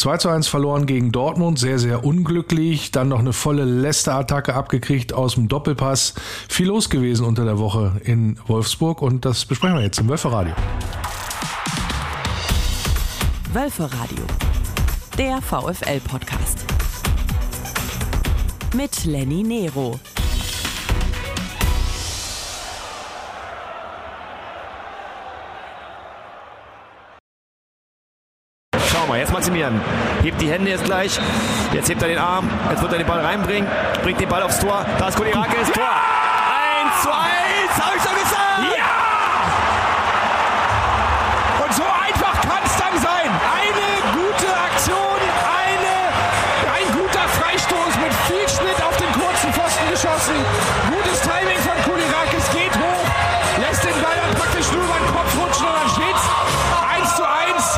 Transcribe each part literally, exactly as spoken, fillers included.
zwei zu eins verloren gegen Dortmund, sehr, sehr unglücklich. Dann noch eine volle Leicester-Attacke abgekriegt aus dem Doppelpass. Viel los gewesen unter der Woche in Wolfsburg und das besprechen wir jetzt im Wölferadio. Wölferadio, der VfL-Podcast. Mit Lenny Nero. Schau mal, jetzt Maximilian. Hebt die Hände jetzt gleich. Jetzt hebt er den Arm. Jetzt wird er den Ball reinbringen. Bringt den Ball aufs Tor. Da ist Kulirakis. Tor. eins zu eins. Habe ich schon gesagt. Ja! Und so einfach kann es dann sein. Eine gute Aktion. Eine, ein guter Freistoß mit viel Schnitt auf den kurzen Pfosten geschossen. Gutes Timing von Kulirakis. Geht hoch. Lässt den Ball dann praktisch nur über den Kopf rutschen und dann steht's eins zu eins.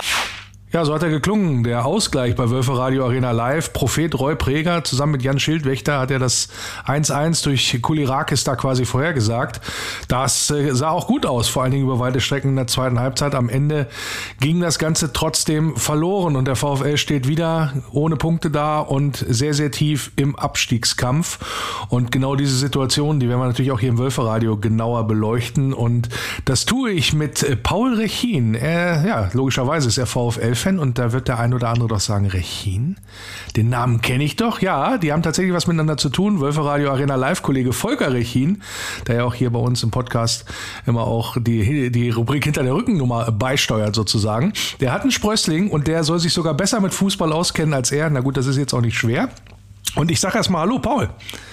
Ja, so hat er geklungen. Der Ausgleich bei Wölferadio Arena Live. Prophet Roy Preger zusammen mit Jan Schildwächter hat er das eins eins durch Kulirakis da quasi vorhergesagt. Das äh, sah auch gut aus, vor allen Dingen über weite Strecken in der zweiten Halbzeit. Am Ende ging das Ganze trotzdem verloren und der VfL steht wieder ohne Punkte da und sehr, sehr tief im Abstiegskampf. Und genau diese Situation, die werden wir natürlich auch hier im Wölferadio genauer beleuchten. Und das tue ich mit Paul Rechin. Er, ja, logischerweise ist er VfL-Fan und da wird der ein oder andere doch sagen, Rechin? Den Namen kenne ich doch. Ja, die haben tatsächlich was miteinander zu tun. Wölferadio Arena Live-Kollege Volker Rechin, der ja auch hier bei uns im Podcast immer auch die, die Rubrik hinter der Rückennummer beisteuert sozusagen. Der hat einen Sprössling und der soll sich sogar besser mit Fußball auskennen als er. Na gut, das ist jetzt auch nicht schwer. Und ich sage erstmal Hallo, Paul.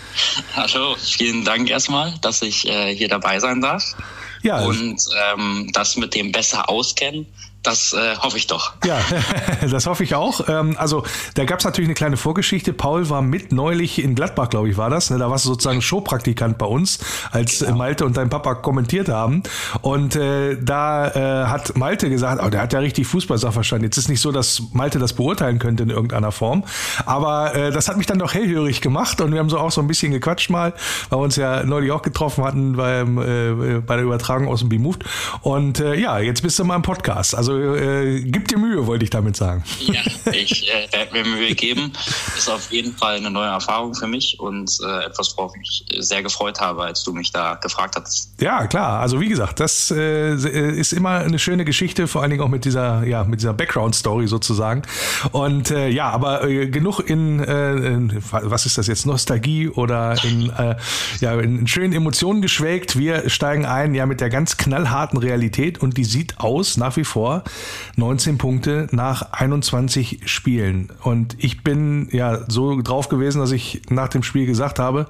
Hallo, vielen Dank erstmal, dass ich äh, hier dabei sein darf. Ja. Und ähm, das mit dem besser auskennen, das äh, hoffe ich doch. Ja, das hoffe ich auch. Ähm, also da gab es natürlich eine kleine Vorgeschichte. Paul war mit neulich in Gladbach, glaube ich, war das. Ne? Da warst du sozusagen Showpraktikant bei uns, als genau. Malte und dein Papa kommentiert haben. Und äh, da äh, hat Malte gesagt, oh, der hat ja richtig Fußballsachverstand. Jetzt ist nicht so, dass Malte das beurteilen könnte in irgendeiner Form. Aber äh, das hat mich dann doch hellhörig gemacht. Und wir haben so auch so ein bisschen gequatscht mal, weil wir uns ja neulich auch getroffen hatten beim, äh, bei der Übertragung aus dem B-Moved. Und äh, ja, jetzt bist du mal im Podcast. Also Äh, gib dir Mühe, wollte ich damit sagen. Ja, ich äh, werde mir Mühe geben. Ist auf jeden Fall eine neue Erfahrung für mich und äh, etwas, worauf ich mich sehr gefreut habe, als du mich da gefragt hast. Ja, klar. Also wie gesagt, das äh, ist immer eine schöne Geschichte, vor allen Dingen auch mit dieser, ja, mit dieser Background-Story sozusagen. Und äh, ja, aber äh, genug in, äh, in, was ist das jetzt, Nostalgie oder in, äh, ja, in schönen Emotionen geschwelgt. Wir steigen ein, ja, mit der ganz knallharten Realität und die sieht aus nach wie vor neunzehn Punkte nach einundzwanzig Spielen. Und ich bin ja so drauf gewesen, dass ich nach dem Spiel gesagt habe,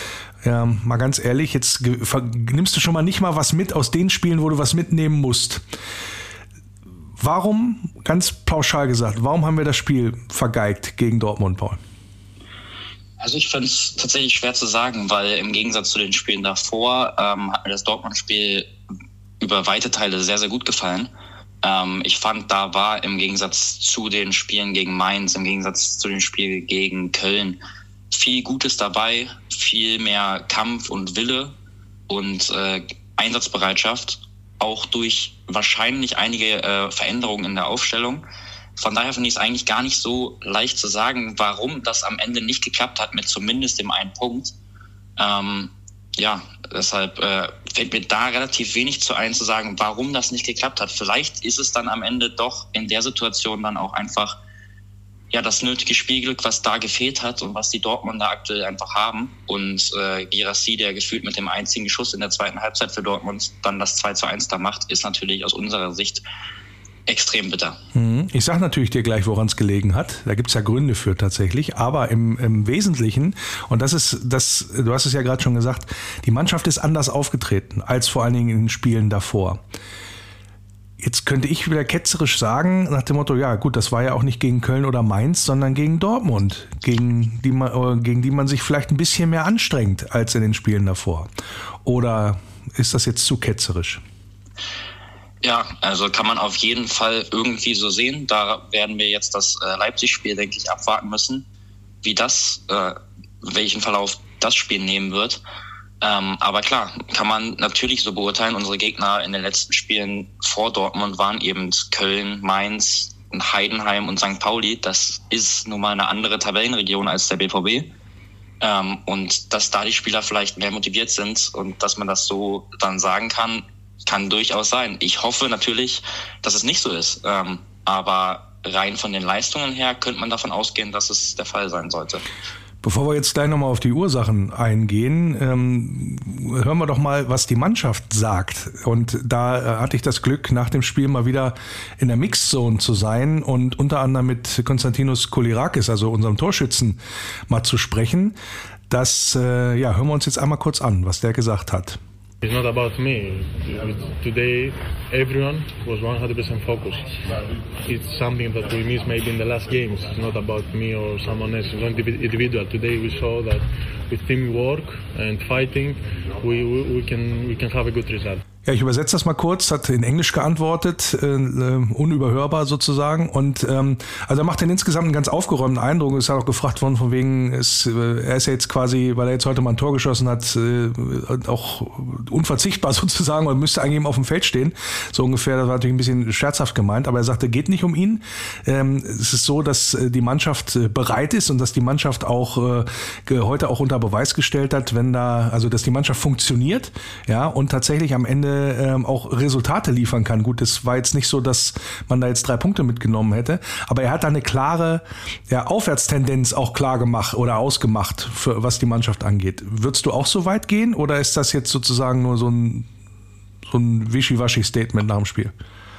ja, mal ganz ehrlich, jetzt nimmst du schon mal nicht mal was mit aus den Spielen, wo du was mitnehmen musst. Warum, ganz pauschal gesagt, warum haben wir das Spiel vergeigt gegen Dortmund, Paul? Also ich finde es tatsächlich schwer zu sagen, weil im Gegensatz zu den Spielen davor ähm, hat mir das Dortmund-Spiel über weite Teile sehr, sehr gut gefallen. Ähm, ich fand, da war im Gegensatz zu den Spielen gegen Mainz, im Gegensatz zu den Spielen gegen Köln viel Gutes dabei, viel mehr Kampf und Wille und äh, Einsatzbereitschaft, auch durch wahrscheinlich einige äh, Veränderungen in der Aufstellung. Von daher finde ich es eigentlich gar nicht so leicht zu sagen, warum das am Ende nicht geklappt hat mit zumindest dem einen Punkt. Ähm, Ja, deshalb äh, fällt mir da relativ wenig zu ein, zu sagen, warum das nicht geklappt hat. Vielleicht ist es dann am Ende doch in der Situation dann auch einfach ja das nötige Spielglück, was da gefehlt hat und was die Dortmunder aktuell einfach haben. Und äh, Guirassy, der gefühlt mit dem einzigen Schuss in der zweiten Halbzeit für Dortmund dann das zwei zu eins da macht, ist natürlich aus unserer Sicht extrem bitter. Ich sage natürlich dir gleich, woran es gelegen hat. Da gibt es ja Gründe für tatsächlich. Aber im, im Wesentlichen, und das ist, das, du hast es ja gerade schon gesagt, die Mannschaft ist anders aufgetreten als vor allen Dingen in den Spielen davor. Jetzt könnte ich wieder ketzerisch sagen, nach dem Motto, ja gut, das war ja auch nicht gegen Köln oder Mainz, sondern gegen Dortmund, gegen die man, gegen die man sich vielleicht ein bisschen mehr anstrengt als in den Spielen davor. Oder ist das jetzt zu ketzerisch? Ja, also kann man auf jeden Fall irgendwie so sehen. Da werden wir jetzt das äh, Leipzig-Spiel, denke ich, abwarten müssen, wie das, äh, welchen Verlauf das Spiel nehmen wird. Ähm, aber klar, kann man natürlich so beurteilen. Unsere Gegner in den letzten Spielen vor Dortmund waren eben Köln, Mainz, Heidenheim und Sankt Pauli, das ist nun mal eine andere Tabellenregion als der B V B. Ähm, und dass da die Spieler vielleicht mehr motiviert sind und dass man das so dann sagen kann, kann durchaus sein. Ich hoffe natürlich, dass es nicht so ist. Ähm, aber rein von den Leistungen her könnte man davon ausgehen, dass es der Fall sein sollte. Bevor wir jetzt gleich nochmal auf die Ursachen eingehen, ähm, hören wir doch mal, was die Mannschaft sagt. Und da äh, hatte ich das Glück, nach dem Spiel mal wieder in der Mixzone zu sein und unter anderem mit Konstantinos Kolirakis, also unserem Torschützen, mal zu sprechen. Das äh, ja, hören wir uns jetzt einmal kurz an, was der gesagt hat. It's not about me. Today, everyone was one hundred percent focused. It's something that we missed maybe in the last games. It's not about me or someone else. It's not individual. Today we saw that with teamwork and fighting, we, we, we can we can have a good result. Ja, ich übersetze das mal kurz, hat in Englisch geantwortet, äh, unüberhörbar sozusagen. Und ähm, also er macht den insgesamt einen ganz aufgeräumten Eindruck. Ist ja auch gefragt worden, von wegen, ist, äh, er ist ja jetzt quasi, weil er jetzt heute mal ein Tor geschossen hat, äh, auch unverzichtbar sozusagen und müsste eigentlich eben auf dem Feld stehen. So ungefähr, das war natürlich ein bisschen scherzhaft gemeint, aber er sagte, geht nicht um ihn. Ähm, es ist so, dass die Mannschaft bereit ist und dass die Mannschaft auch äh, heute auch unter Beweis gestellt hat, wenn da, also dass die Mannschaft funktioniert, ja, und tatsächlich am Ende Ähm, auch Resultate liefern kann. Gut, es war jetzt nicht so, dass man da jetzt drei Punkte mitgenommen hätte, aber er hat da eine klare ja, Aufwärtstendenz auch klar gemacht oder ausgemacht, für, was die Mannschaft angeht. Würdest du auch so weit gehen oder ist das jetzt sozusagen nur so ein, so ein Wischiwaschi-Statement nach dem Spiel?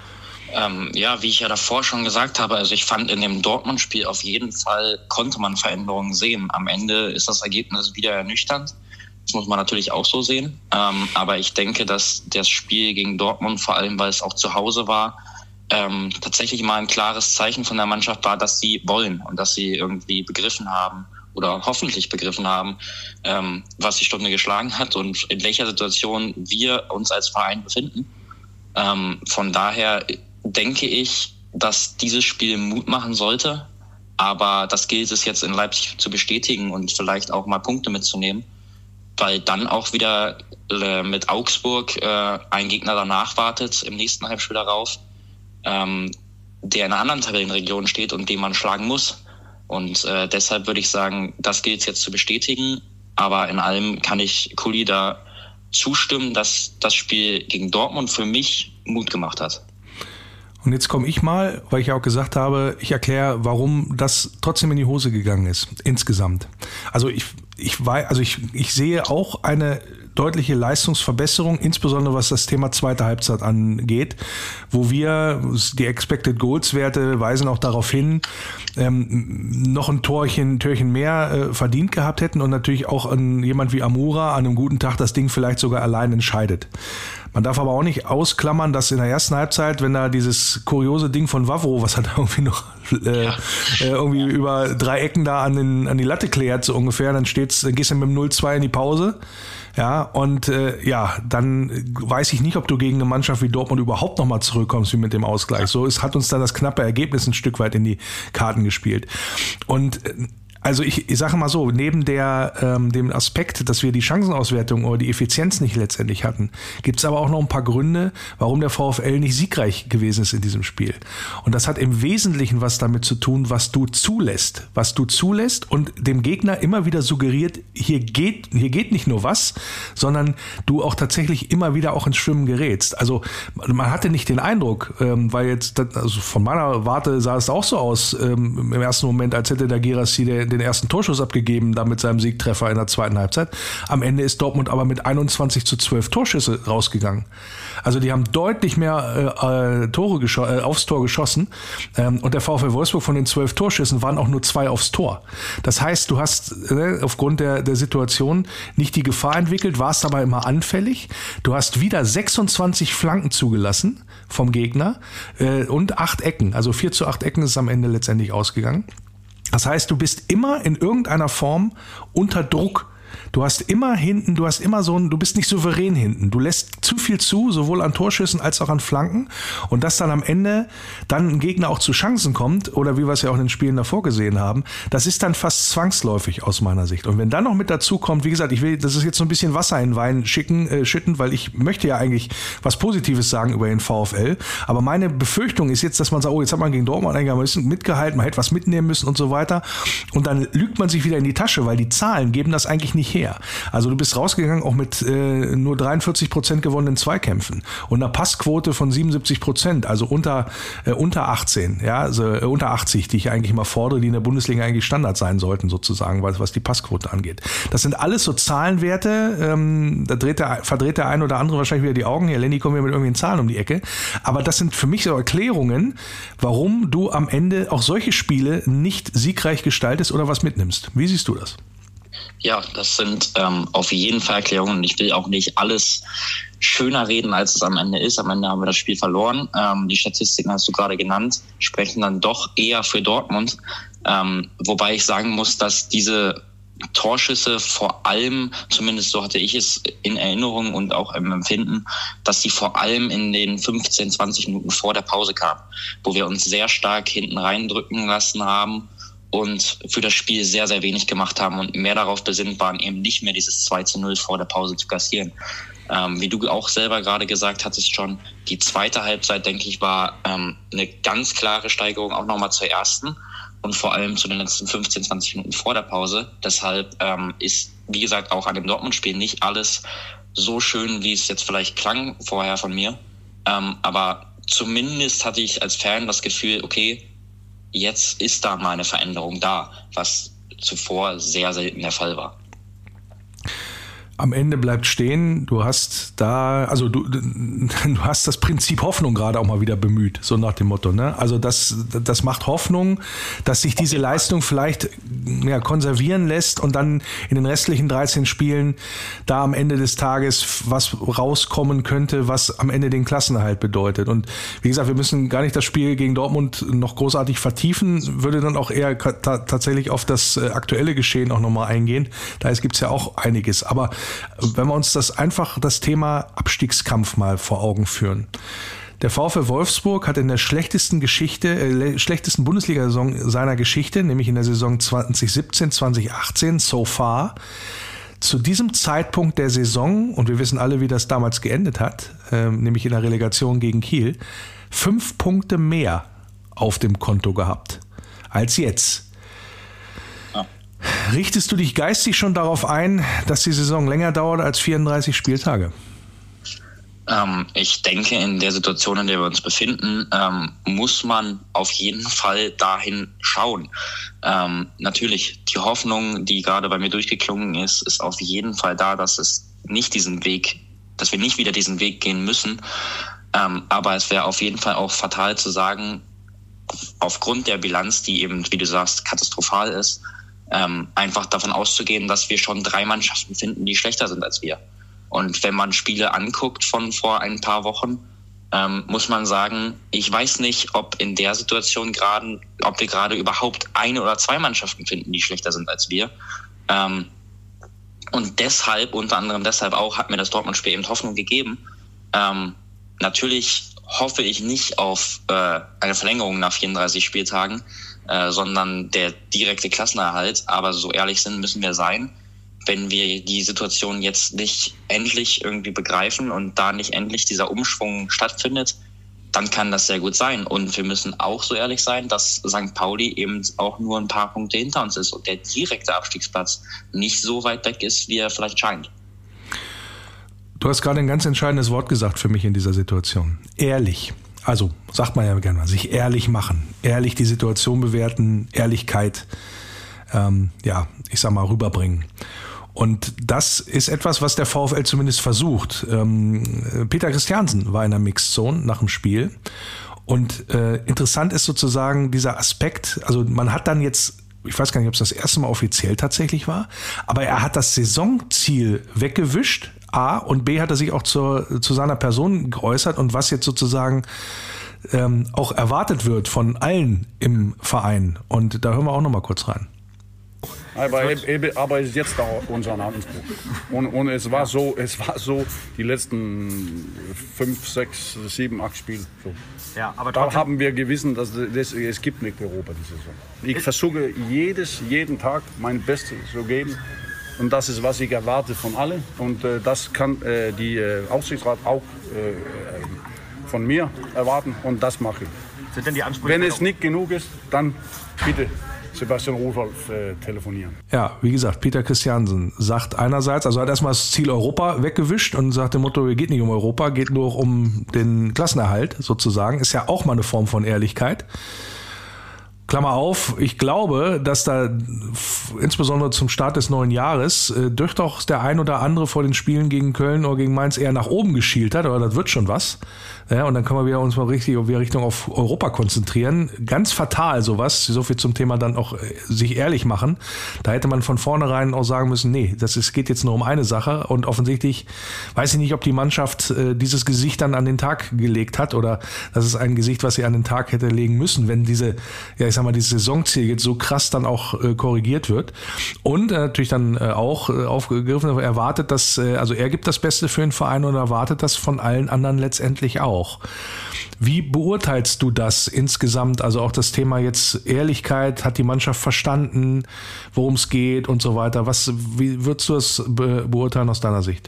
Ähm, ja, wie ich ja davor schon gesagt habe, also ich fand in dem Dortmund-Spiel auf jeden Fall konnte man Veränderungen sehen. Am Ende ist das Ergebnis wieder ernüchternd. Das muss man natürlich auch so sehen. Ähm, aber ich denke, dass das Spiel gegen Dortmund, vor allem weil es auch zu Hause war, ähm, tatsächlich mal ein klares Zeichen von der Mannschaft war, dass sie wollen und dass sie irgendwie begriffen haben oder hoffentlich begriffen haben, ähm, was die Stunde geschlagen hat und in welcher Situation wir uns als Verein befinden. Ähm, von daher denke ich, dass dieses Spiel Mut machen sollte. Aber das gilt es jetzt in Leipzig zu bestätigen und vielleicht auch mal Punkte mitzunehmen. Weil dann auch wieder äh, mit Augsburg äh, ein Gegner danach wartet, im nächsten Halbspiel darauf, ähm, der in einer anderen Tabellenregion steht und den man schlagen muss. Und äh, deshalb würde ich sagen, das gilt es jetzt zu bestätigen. Aber in allem kann ich Kuli da zustimmen, dass das Spiel gegen Dortmund für mich Mut gemacht hat. Und jetzt komme ich mal, weil ich auch gesagt habe, ich erkläre, warum das trotzdem in die Hose gegangen ist, insgesamt. Also ich, ich weiß, also ich, ich sehe auch eine deutliche Leistungsverbesserung, insbesondere was das Thema zweite Halbzeit angeht, wo wir, die Expected Goals Werte weisen auch darauf hin, ähm, noch ein Torchen, Türchen mehr äh, verdient gehabt hätten und natürlich auch an jemand wie Amura an einem guten Tag das Ding vielleicht sogar allein entscheidet. Man darf aber auch nicht ausklammern, dass in der ersten Halbzeit, wenn da dieses kuriose Ding von Wawro, was hat er irgendwie noch äh, ja. äh, irgendwie über drei Ecken da an, den, an die Latte klärt, so ungefähr, dann steht's, dann gehst du mit dem null zwei in die Pause. Ja, und äh, ja, dann weiß ich nicht, ob du gegen eine Mannschaft wie Dortmund überhaupt nochmal zurückkommst wie mit dem Ausgleich. So ist, hat uns dann das knappe Ergebnis ein Stück weit in die Karten gespielt. Und äh, Also ich, ich sage mal so, neben der ähm, dem Aspekt, dass wir die Chancenauswertung oder die Effizienz nicht letztendlich hatten, gibt es aber auch noch ein paar Gründe, warum der VfL nicht siegreich gewesen ist in diesem Spiel. Und das hat im Wesentlichen was damit zu tun, was du zulässt. Was du zulässt und dem Gegner immer wieder suggeriert, hier geht, hier geht nicht nur was, sondern du auch tatsächlich immer wieder auch ins Schwimmen gerätst. Also man hatte nicht den Eindruck, ähm, weil jetzt, also von meiner Warte sah es auch so aus, ähm, im ersten Moment, als hätte der Guirassy der den ersten Torschuss abgegeben, da mit seinem Siegtreffer in der zweiten Halbzeit. Am Ende ist Dortmund aber mit einundzwanzig zu zwölf Torschüsse rausgegangen. Also die haben deutlich mehr äh, Tore gescho- äh, aufs Tor geschossen ähm, und der VfL Wolfsburg von den zwölf Torschüssen waren auch nur zwei aufs Tor. Das heißt, du hast äh, aufgrund der, der Situation nicht die Gefahr entwickelt, warst aber immer anfällig. Du hast wieder sechsundzwanzig Flanken zugelassen vom Gegner äh, und acht Ecken. Also vier zu acht Ecken ist es am Ende letztendlich ausgegangen. Das heißt, du bist immer in irgendeiner Form unter Druck. Du hast immer hinten, du hast immer so ein, du bist nicht souverän hinten. Du lässt zu viel zu, sowohl an Torschüssen als auch an Flanken. Und dass dann am Ende dann ein Gegner auch zu Chancen kommt, oder wie wir es ja auch in den Spielen davor gesehen haben, das ist dann fast zwangsläufig aus meiner Sicht. Und wenn dann noch mit dazu kommt, wie gesagt, ich will, das ist jetzt so ein bisschen Wasser in den Wein schicken, äh, schütten, weil ich möchte ja eigentlich was Positives sagen über den VfL. Aber meine Befürchtung ist jetzt, dass man sagt, oh, jetzt hat man gegen Dortmund eigentlich ein bisschen mitgehalten, man hätte was mitnehmen müssen und so weiter. Und dann lügt man sich wieder in die Tasche, weil die Zahlen geben das eigentlich nicht her. Also du bist rausgegangen auch mit äh, nur dreiundvierzig Prozent gewonnenen Zweikämpfen und einer Passquote von siebenundsiebzig Prozent, also unter, äh, unter achtzehn, ja, also äh, unter achtzig, die ich eigentlich mal fordere, die in der Bundesliga eigentlich Standard sein sollten sozusagen, was, was die Passquote angeht. Das sind alles so Zahlenwerte, ähm, da dreht der, verdreht der ein oder andere wahrscheinlich wieder die Augen, hier Lenny kommt mir mit irgendwelchen Zahlen um die Ecke, aber das sind für mich so Erklärungen, warum du am Ende auch solche Spiele nicht siegreich gestaltest oder was mitnimmst. Wie siehst du das? Ja, das sind ähm, auf jeden Fall Erklärungen und ich will auch nicht alles schöner reden, als es am Ende ist. Am Ende haben wir das Spiel verloren. Ähm, die Statistiken hast du gerade genannt, sprechen dann doch eher für Dortmund. Ähm, wobei ich sagen muss, dass diese Torschüsse vor allem, zumindest so hatte ich es in Erinnerung und auch im Empfinden, dass die vor allem in den fünfzehn, zwanzig Minuten vor der Pause kamen, wo wir uns sehr stark hinten reindrücken lassen haben und für das Spiel sehr, sehr wenig gemacht haben und mehr darauf besinnt waren, eben nicht mehr dieses zwei zu null vor der Pause zu kassieren. Ähm, wie du auch selber gerade gesagt hattest schon, die zweite Halbzeit, denke ich, war ähm, eine ganz klare Steigerung auch nochmal zur ersten und vor allem zu den letzten fünfzehn, zwanzig Minuten vor der Pause. Deshalb ähm, ist, wie gesagt, auch an dem Dortmund-Spiel nicht alles so schön, wie es jetzt vielleicht klang vorher von mir. Ähm, aber zumindest hatte ich als Fan das Gefühl, okay, jetzt ist da mal eine Veränderung da, was zuvor sehr selten der Fall war. Am Ende bleibt stehen, du hast da, also du, du hast das Prinzip Hoffnung gerade auch mal wieder bemüht, so nach dem Motto, ne? Also das, das macht Hoffnung, dass sich diese Leistung vielleicht ja, konservieren lässt und dann in den restlichen dreizehn Spielen da am Ende des Tages was rauskommen könnte, was am Ende den Klassenerhalt bedeutet. Und wie gesagt, wir müssen gar nicht das Spiel gegen Dortmund noch großartig vertiefen, würde dann auch eher ta- tatsächlich auf das äh, aktuelle Geschehen auch nochmal eingehen. Da gibt es ja auch einiges, aber wenn wir uns das einfach das Thema Abstiegskampf mal vor Augen führen. Der VfL Wolfsburg hat in der schlechtesten Geschichte, äh, schlechtesten Bundesliga-Saison seiner Geschichte, nämlich in der Saison zwanzig siebzehn, zwanzig achtzehn, so far, zu diesem Zeitpunkt der Saison, und wir wissen alle, wie das damals geendet hat, äh, nämlich in der Relegation gegen Kiel, fünf Punkte mehr auf dem Konto gehabt als jetzt. Richtest du dich geistig schon darauf ein, dass die Saison länger dauert als vierunddreißig Spieltage? Ähm, ich denke, in der Situation, in der wir uns befinden, ähm, muss man auf jeden Fall dahin schauen. Ähm, natürlich, die Hoffnung, die gerade bei mir durchgeklungen ist, ist auf jeden Fall da, dass es nicht diesen Weg, dass wir nicht wieder diesen Weg gehen müssen. Ähm, aber es wäre auf jeden Fall auch fatal zu sagen, aufgrund der Bilanz, die eben, wie du sagst, katastrophal ist, Ähm, einfach davon auszugehen, dass wir schon drei Mannschaften finden, die schlechter sind als wir. Und wenn man Spiele anguckt von vor ein paar Wochen, ähm, muss man sagen, ich weiß nicht, ob in der Situation gerade, ob wir gerade überhaupt eine oder zwei Mannschaften finden, die schlechter sind als wir. Ähm, und deshalb, unter anderem deshalb auch, hat mir das Dortmund-Spiel eben Hoffnung gegeben. Ähm, natürlich hoffe ich nicht auf äh, eine Verlängerung nach vierunddreißig Spieltagen, Äh, sondern der direkte Klassenerhalt. Aber so ehrlich sind müssen wir sein, wenn wir die Situation jetzt nicht endlich irgendwie begreifen und da nicht endlich dieser Umschwung stattfindet, dann kann das sehr gut sein. Und wir müssen auch so ehrlich sein, dass Sankt Pauli eben auch nur ein paar Punkte hinter uns ist und der direkte Abstiegsplatz nicht so weit weg ist, wie er vielleicht scheint. Du hast gerade ein ganz entscheidendes Wort gesagt für mich in dieser Situation. Ehrlich. Also, sagt man ja gerne mal, sich ehrlich machen, ehrlich die Situation bewerten, Ehrlichkeit, ähm, ja, ich sag mal, rüberbringen. Und das ist etwas, was der VfL zumindest versucht. Ähm, Peter Christiansen war in der Mixzone nach dem Spiel. Und äh, interessant ist sozusagen dieser Aspekt, also man hat dann jetzt, ich weiß gar nicht, ob es das erste Mal offiziell tatsächlich war, aber er hat das Saisonziel weggewischt, A, und B hat er sich auch zur, zu seiner Person geäußert und was jetzt sozusagen ähm, auch erwartet wird von allen im Verein. Und da hören wir auch noch mal kurz rein. Aber, aber es ist jetzt auch unser Anspruch. Und, und es war so, es war so die letzten fünf, sechs, sieben, acht Spiele. So. Ja, aber da haben wir gewissen, dass das, es gibt nicht Europa diese Saison. Ich versuche jedes, jeden Tag mein Bestes zu geben. Und das ist, was ich erwarte von allen. Und äh, das kann äh, die äh, Aufsichtsrat auch äh, von mir erwarten. Und das mache ich. Sind denn die Ansprüche? Wenn es nicht genug ist, dann bitte Sebastian Rudolph äh, telefonieren. Ja, wie gesagt, Peter Christiansen sagt einerseits, also hat erstmal das Ziel Europa weggewischt und sagt dem Motto, geht nicht um Europa, geht nur um den Klassenerhalt sozusagen. Ist ja auch mal eine Form von Ehrlichkeit. Klammer auf, ich glaube, dass da f- insbesondere zum Start des neuen Jahres äh, durchaus der ein oder andere vor den Spielen gegen Köln oder gegen Mainz eher nach oben geschielt hat, aber das wird schon was. Ja, und dann können wir wieder uns mal richtig wieder Richtung auf Europa konzentrieren. Ganz fatal sowas, so viel zum Thema dann auch äh, sich ehrlich machen. Da hätte man von vornherein auch sagen müssen, nee, das ist, geht jetzt nur um eine Sache und offensichtlich weiß ich nicht, ob die Mannschaft äh, dieses Gesicht dann an den Tag gelegt hat oder das ist ein Gesicht, was sie an den Tag hätte legen müssen, wenn diese, ja ich sag mal, dieses Saisonziel jetzt so krass dann auch äh, korrigiert wird. Und äh, natürlich dann äh, auch äh, aufgegriffen, erwartet, dass, äh, also er gibt das Beste für den Verein und erwartet das von allen anderen letztendlich auch. Wie beurteilst du das insgesamt? Also auch das Thema jetzt Ehrlichkeit, hat die Mannschaft verstanden, worum es geht und so weiter. Was, wie würdest du das be- beurteilen aus deiner Sicht?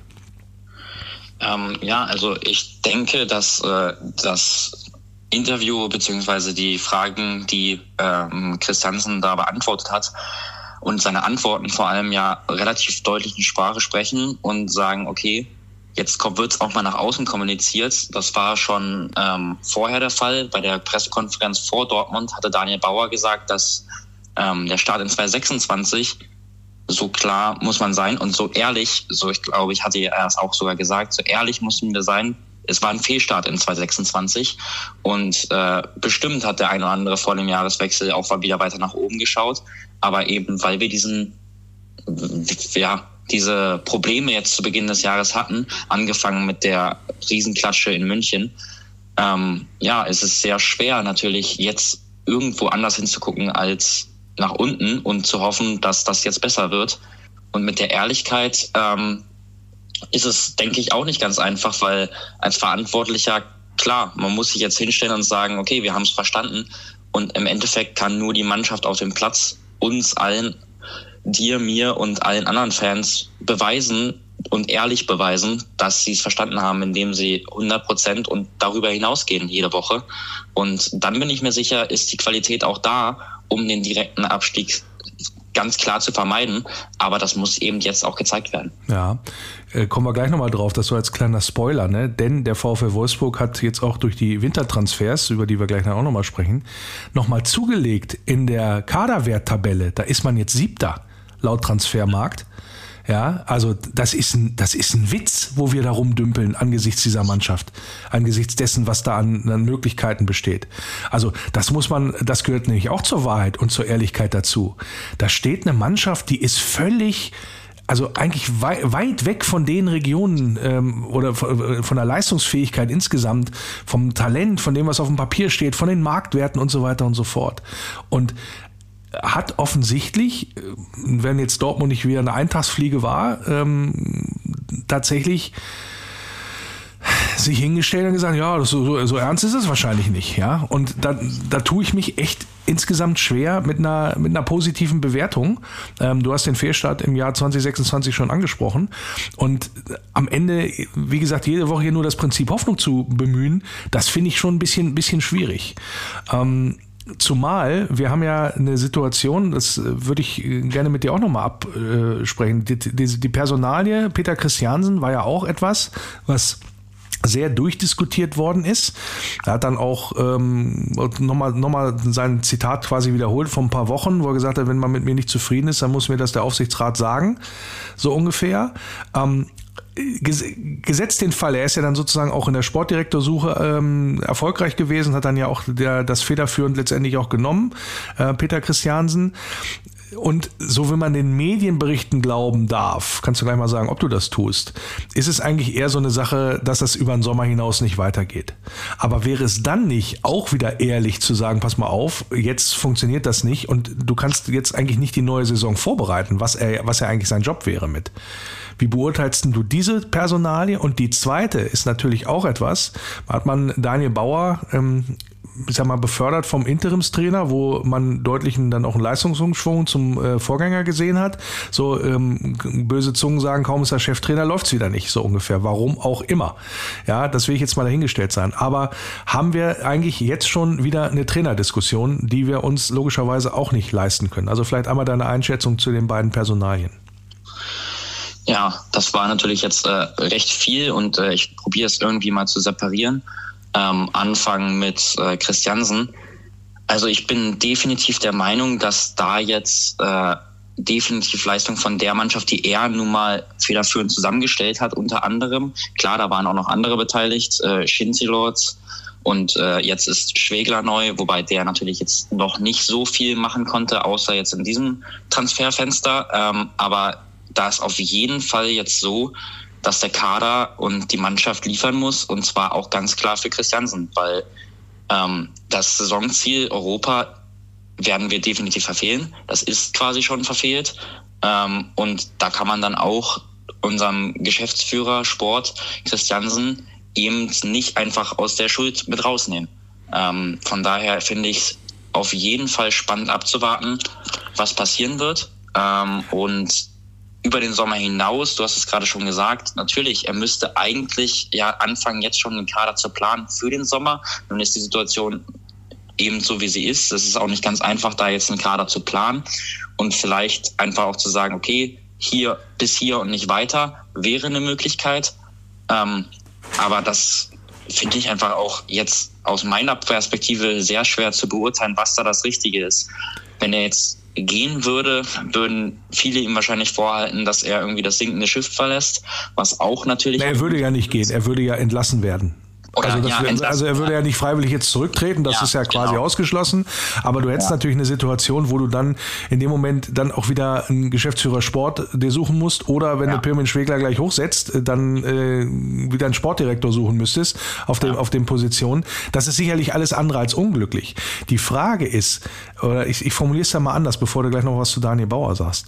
Ähm, ja, also ich denke, dass äh, das Interview beziehungsweise die Fragen, die ähm, Christiansen da beantwortet hat und seine Antworten vor allem ja relativ deutlich in Sprache sprechen und sagen, okay, jetzt wird es auch mal nach außen kommuniziert. Das war schon ähm, vorher der Fall. Bei der Pressekonferenz vor Dortmund hatte Daniel Bauer gesagt, dass ähm, der Start in zwanzig sechsundzwanzig, so klar muss man sein und so ehrlich, so ich glaube, ich hatte er es auch sogar gesagt, so ehrlich mussten wir sein. Es war ein Fehlstart in zwanzig sechsundzwanzig und äh, bestimmt hat der eine oder andere vor dem Jahreswechsel auch mal wieder weiter nach oben geschaut. Aber eben, weil wir diesen, ja, diese Probleme jetzt zu Beginn des Jahres hatten, angefangen mit der Riesenklatsche in München, ähm, ja, es ist sehr schwer natürlich jetzt irgendwo anders hinzugucken als nach unten und zu hoffen, dass das jetzt besser wird. Und mit der Ehrlichkeit ähm, ist es, denke ich, auch nicht ganz einfach, weil als Verantwortlicher, klar, man muss sich jetzt hinstellen und sagen, okay, wir haben es verstanden und im Endeffekt kann nur die Mannschaft auf dem Platz uns allen, dir, mir und allen anderen Fans beweisen und ehrlich beweisen, dass sie es verstanden haben, indem sie hundert Prozent und darüber hinausgehen jede Woche. Und dann bin ich mir sicher, ist die Qualität auch da, um den direkten Abstieg ganz klar zu vermeiden, aber das muss eben jetzt auch gezeigt werden. Ja, äh, kommen wir gleich nochmal drauf, das so als kleiner Spoiler, ne? Denn der VfL Wolfsburg hat jetzt auch durch die Wintertransfers, über die wir gleich auch nochmal sprechen, nochmal zugelegt in der Kaderwerttabelle, da ist man jetzt Siebter laut Transfermarkt. Ja, also das ist ein, das ist ein Witz, wo wir da rumdümpeln angesichts dieser Mannschaft, angesichts dessen, was da an, an Möglichkeiten besteht. Also das muss man, das gehört nämlich auch zur Wahrheit und zur Ehrlichkeit dazu. Da steht eine Mannschaft, die ist völlig, also eigentlich wei- weit weg von den Regionen ähm, oder von, von der Leistungsfähigkeit insgesamt, vom Talent, von dem, was auf dem Papier steht, von den Marktwerten und so weiter und so fort. Und hat offensichtlich, wenn jetzt Dortmund nicht wieder eine Eintagsfliege war, ähm, tatsächlich sich hingestellt und gesagt, ja, das so, so, so ernst ist es wahrscheinlich nicht, ja. Und da, da tue ich mich echt insgesamt schwer mit einer, mit einer positiven Bewertung. Ähm, du hast den Fehlstart im Jahr zwanzig sechsundzwanzig schon angesprochen. Und am Ende, wie gesagt, jede Woche hier nur das Prinzip Hoffnung zu bemühen, das finde ich schon ein bisschen, ein bisschen schwierig. Ähm, Zumal, wir haben ja eine Situation, das würde ich gerne mit dir auch nochmal absprechen, die, die, die Personalie Peter Christiansen war ja auch etwas, was sehr durchdiskutiert worden ist. Er hat dann auch ähm, nochmal noch mal sein Zitat quasi wiederholt vor ein paar Wochen, wo er gesagt hat, wenn man mit mir nicht zufrieden ist, dann muss mir das der Aufsichtsrat sagen, so ungefähr. Ähm, Gesetzt den Fall, er ist ja dann sozusagen auch in der Sportdirektorsuche ähm, erfolgreich gewesen, hat dann ja auch der, das federführend letztendlich auch genommen, äh, Peter Christiansen. und so wenn man den Medienberichten glauben darf, kannst du gleich mal sagen, ob du das tust, ist es eigentlich eher so eine Sache, dass das über den Sommer hinaus nicht weitergeht. Aber wäre es dann nicht auch wieder ehrlich zu sagen, pass mal auf, jetzt funktioniert das nicht und du kannst jetzt eigentlich nicht die neue Saison vorbereiten, was er, was ja eigentlich sein Job wäre mit. Wie beurteilst du diese Personalie? Und die zweite ist natürlich auch etwas, hat man Daniel Bauer, ähm, ich sag mal, befördert vom Interimstrainer, wo man deutlichen dann auch einen Leistungsumschwung zum äh, Vorgänger gesehen hat. So ähm, böse Zungen sagen, kaum ist er Cheftrainer, läuft's wieder nicht, so ungefähr. Warum auch immer. Ja, das will ich jetzt mal dahingestellt sein. Aber haben wir eigentlich jetzt schon wieder eine Trainerdiskussion, die wir uns logischerweise auch nicht leisten können? Also vielleicht einmal deine Einschätzung zu den beiden Personalien. Ja, das war natürlich jetzt äh, recht viel und äh, ich probiere es irgendwie mal zu separieren. Ähm, anfangen mit äh, Christiansen. Also ich bin definitiv der Meinung, dass da jetzt äh, definitiv Leistung von der Mannschaft, die er nun mal federführend zusammengestellt hat, unter anderem. Klar, da waren auch noch andere beteiligt, äh, Schinzilorz und äh, jetzt ist Schwegler neu, wobei der natürlich jetzt noch nicht so viel machen konnte, außer jetzt in diesem Transferfenster. Ähm, aber da ist auf jeden Fall jetzt so, dass der Kader und die Mannschaft liefern muss und zwar auch ganz klar für Christiansen, weil ähm, das Saisonziel Europa werden wir definitiv verfehlen. Das ist quasi schon verfehlt ähm, und da kann man dann auch unserem Geschäftsführer Sport Christiansen eben nicht einfach aus der Schuld mit rausnehmen. Ähm, von daher finde ich es auf jeden Fall spannend abzuwarten, was passieren wird ähm, und über den Sommer hinaus, du hast es gerade schon gesagt, natürlich, er müsste eigentlich ja anfangen, jetzt schon den Kader zu planen für den Sommer. Nun ist die Situation eben so, wie sie ist. Es ist auch nicht ganz einfach, da jetzt einen Kader zu planen und vielleicht einfach auch zu sagen, okay, hier bis hier und nicht weiter wäre eine Möglichkeit. Ähm, aber das finde ich einfach auch jetzt aus meiner Perspektive sehr schwer zu beurteilen, was da das Richtige ist. Wenn er jetzt gehen würde, würden viele ihm wahrscheinlich vorhalten, dass er irgendwie das sinkende Schiff verlässt, was auch natürlich... Er würde ja nicht gehen, er würde ja entlassen werden. Oder, also, das ja, wär, also er würde ja nicht freiwillig jetzt zurücktreten, das ja, ist ja quasi genau. ausgeschlossen, aber du hättest ja. natürlich eine Situation, wo du dann in dem Moment dann auch wieder einen Geschäftsführer Sport dir suchen musst oder wenn ja. du Pirmin Schwegler gleich hochsetzt, dann äh, wieder einen Sportdirektor suchen müsstest auf dem, ja. auf den Positionen. Das ist sicherlich alles andere als unglücklich. Die Frage ist, oder ich, ich formuliere es da mal anders, bevor du gleich noch was zu Daniel Bauer sagst.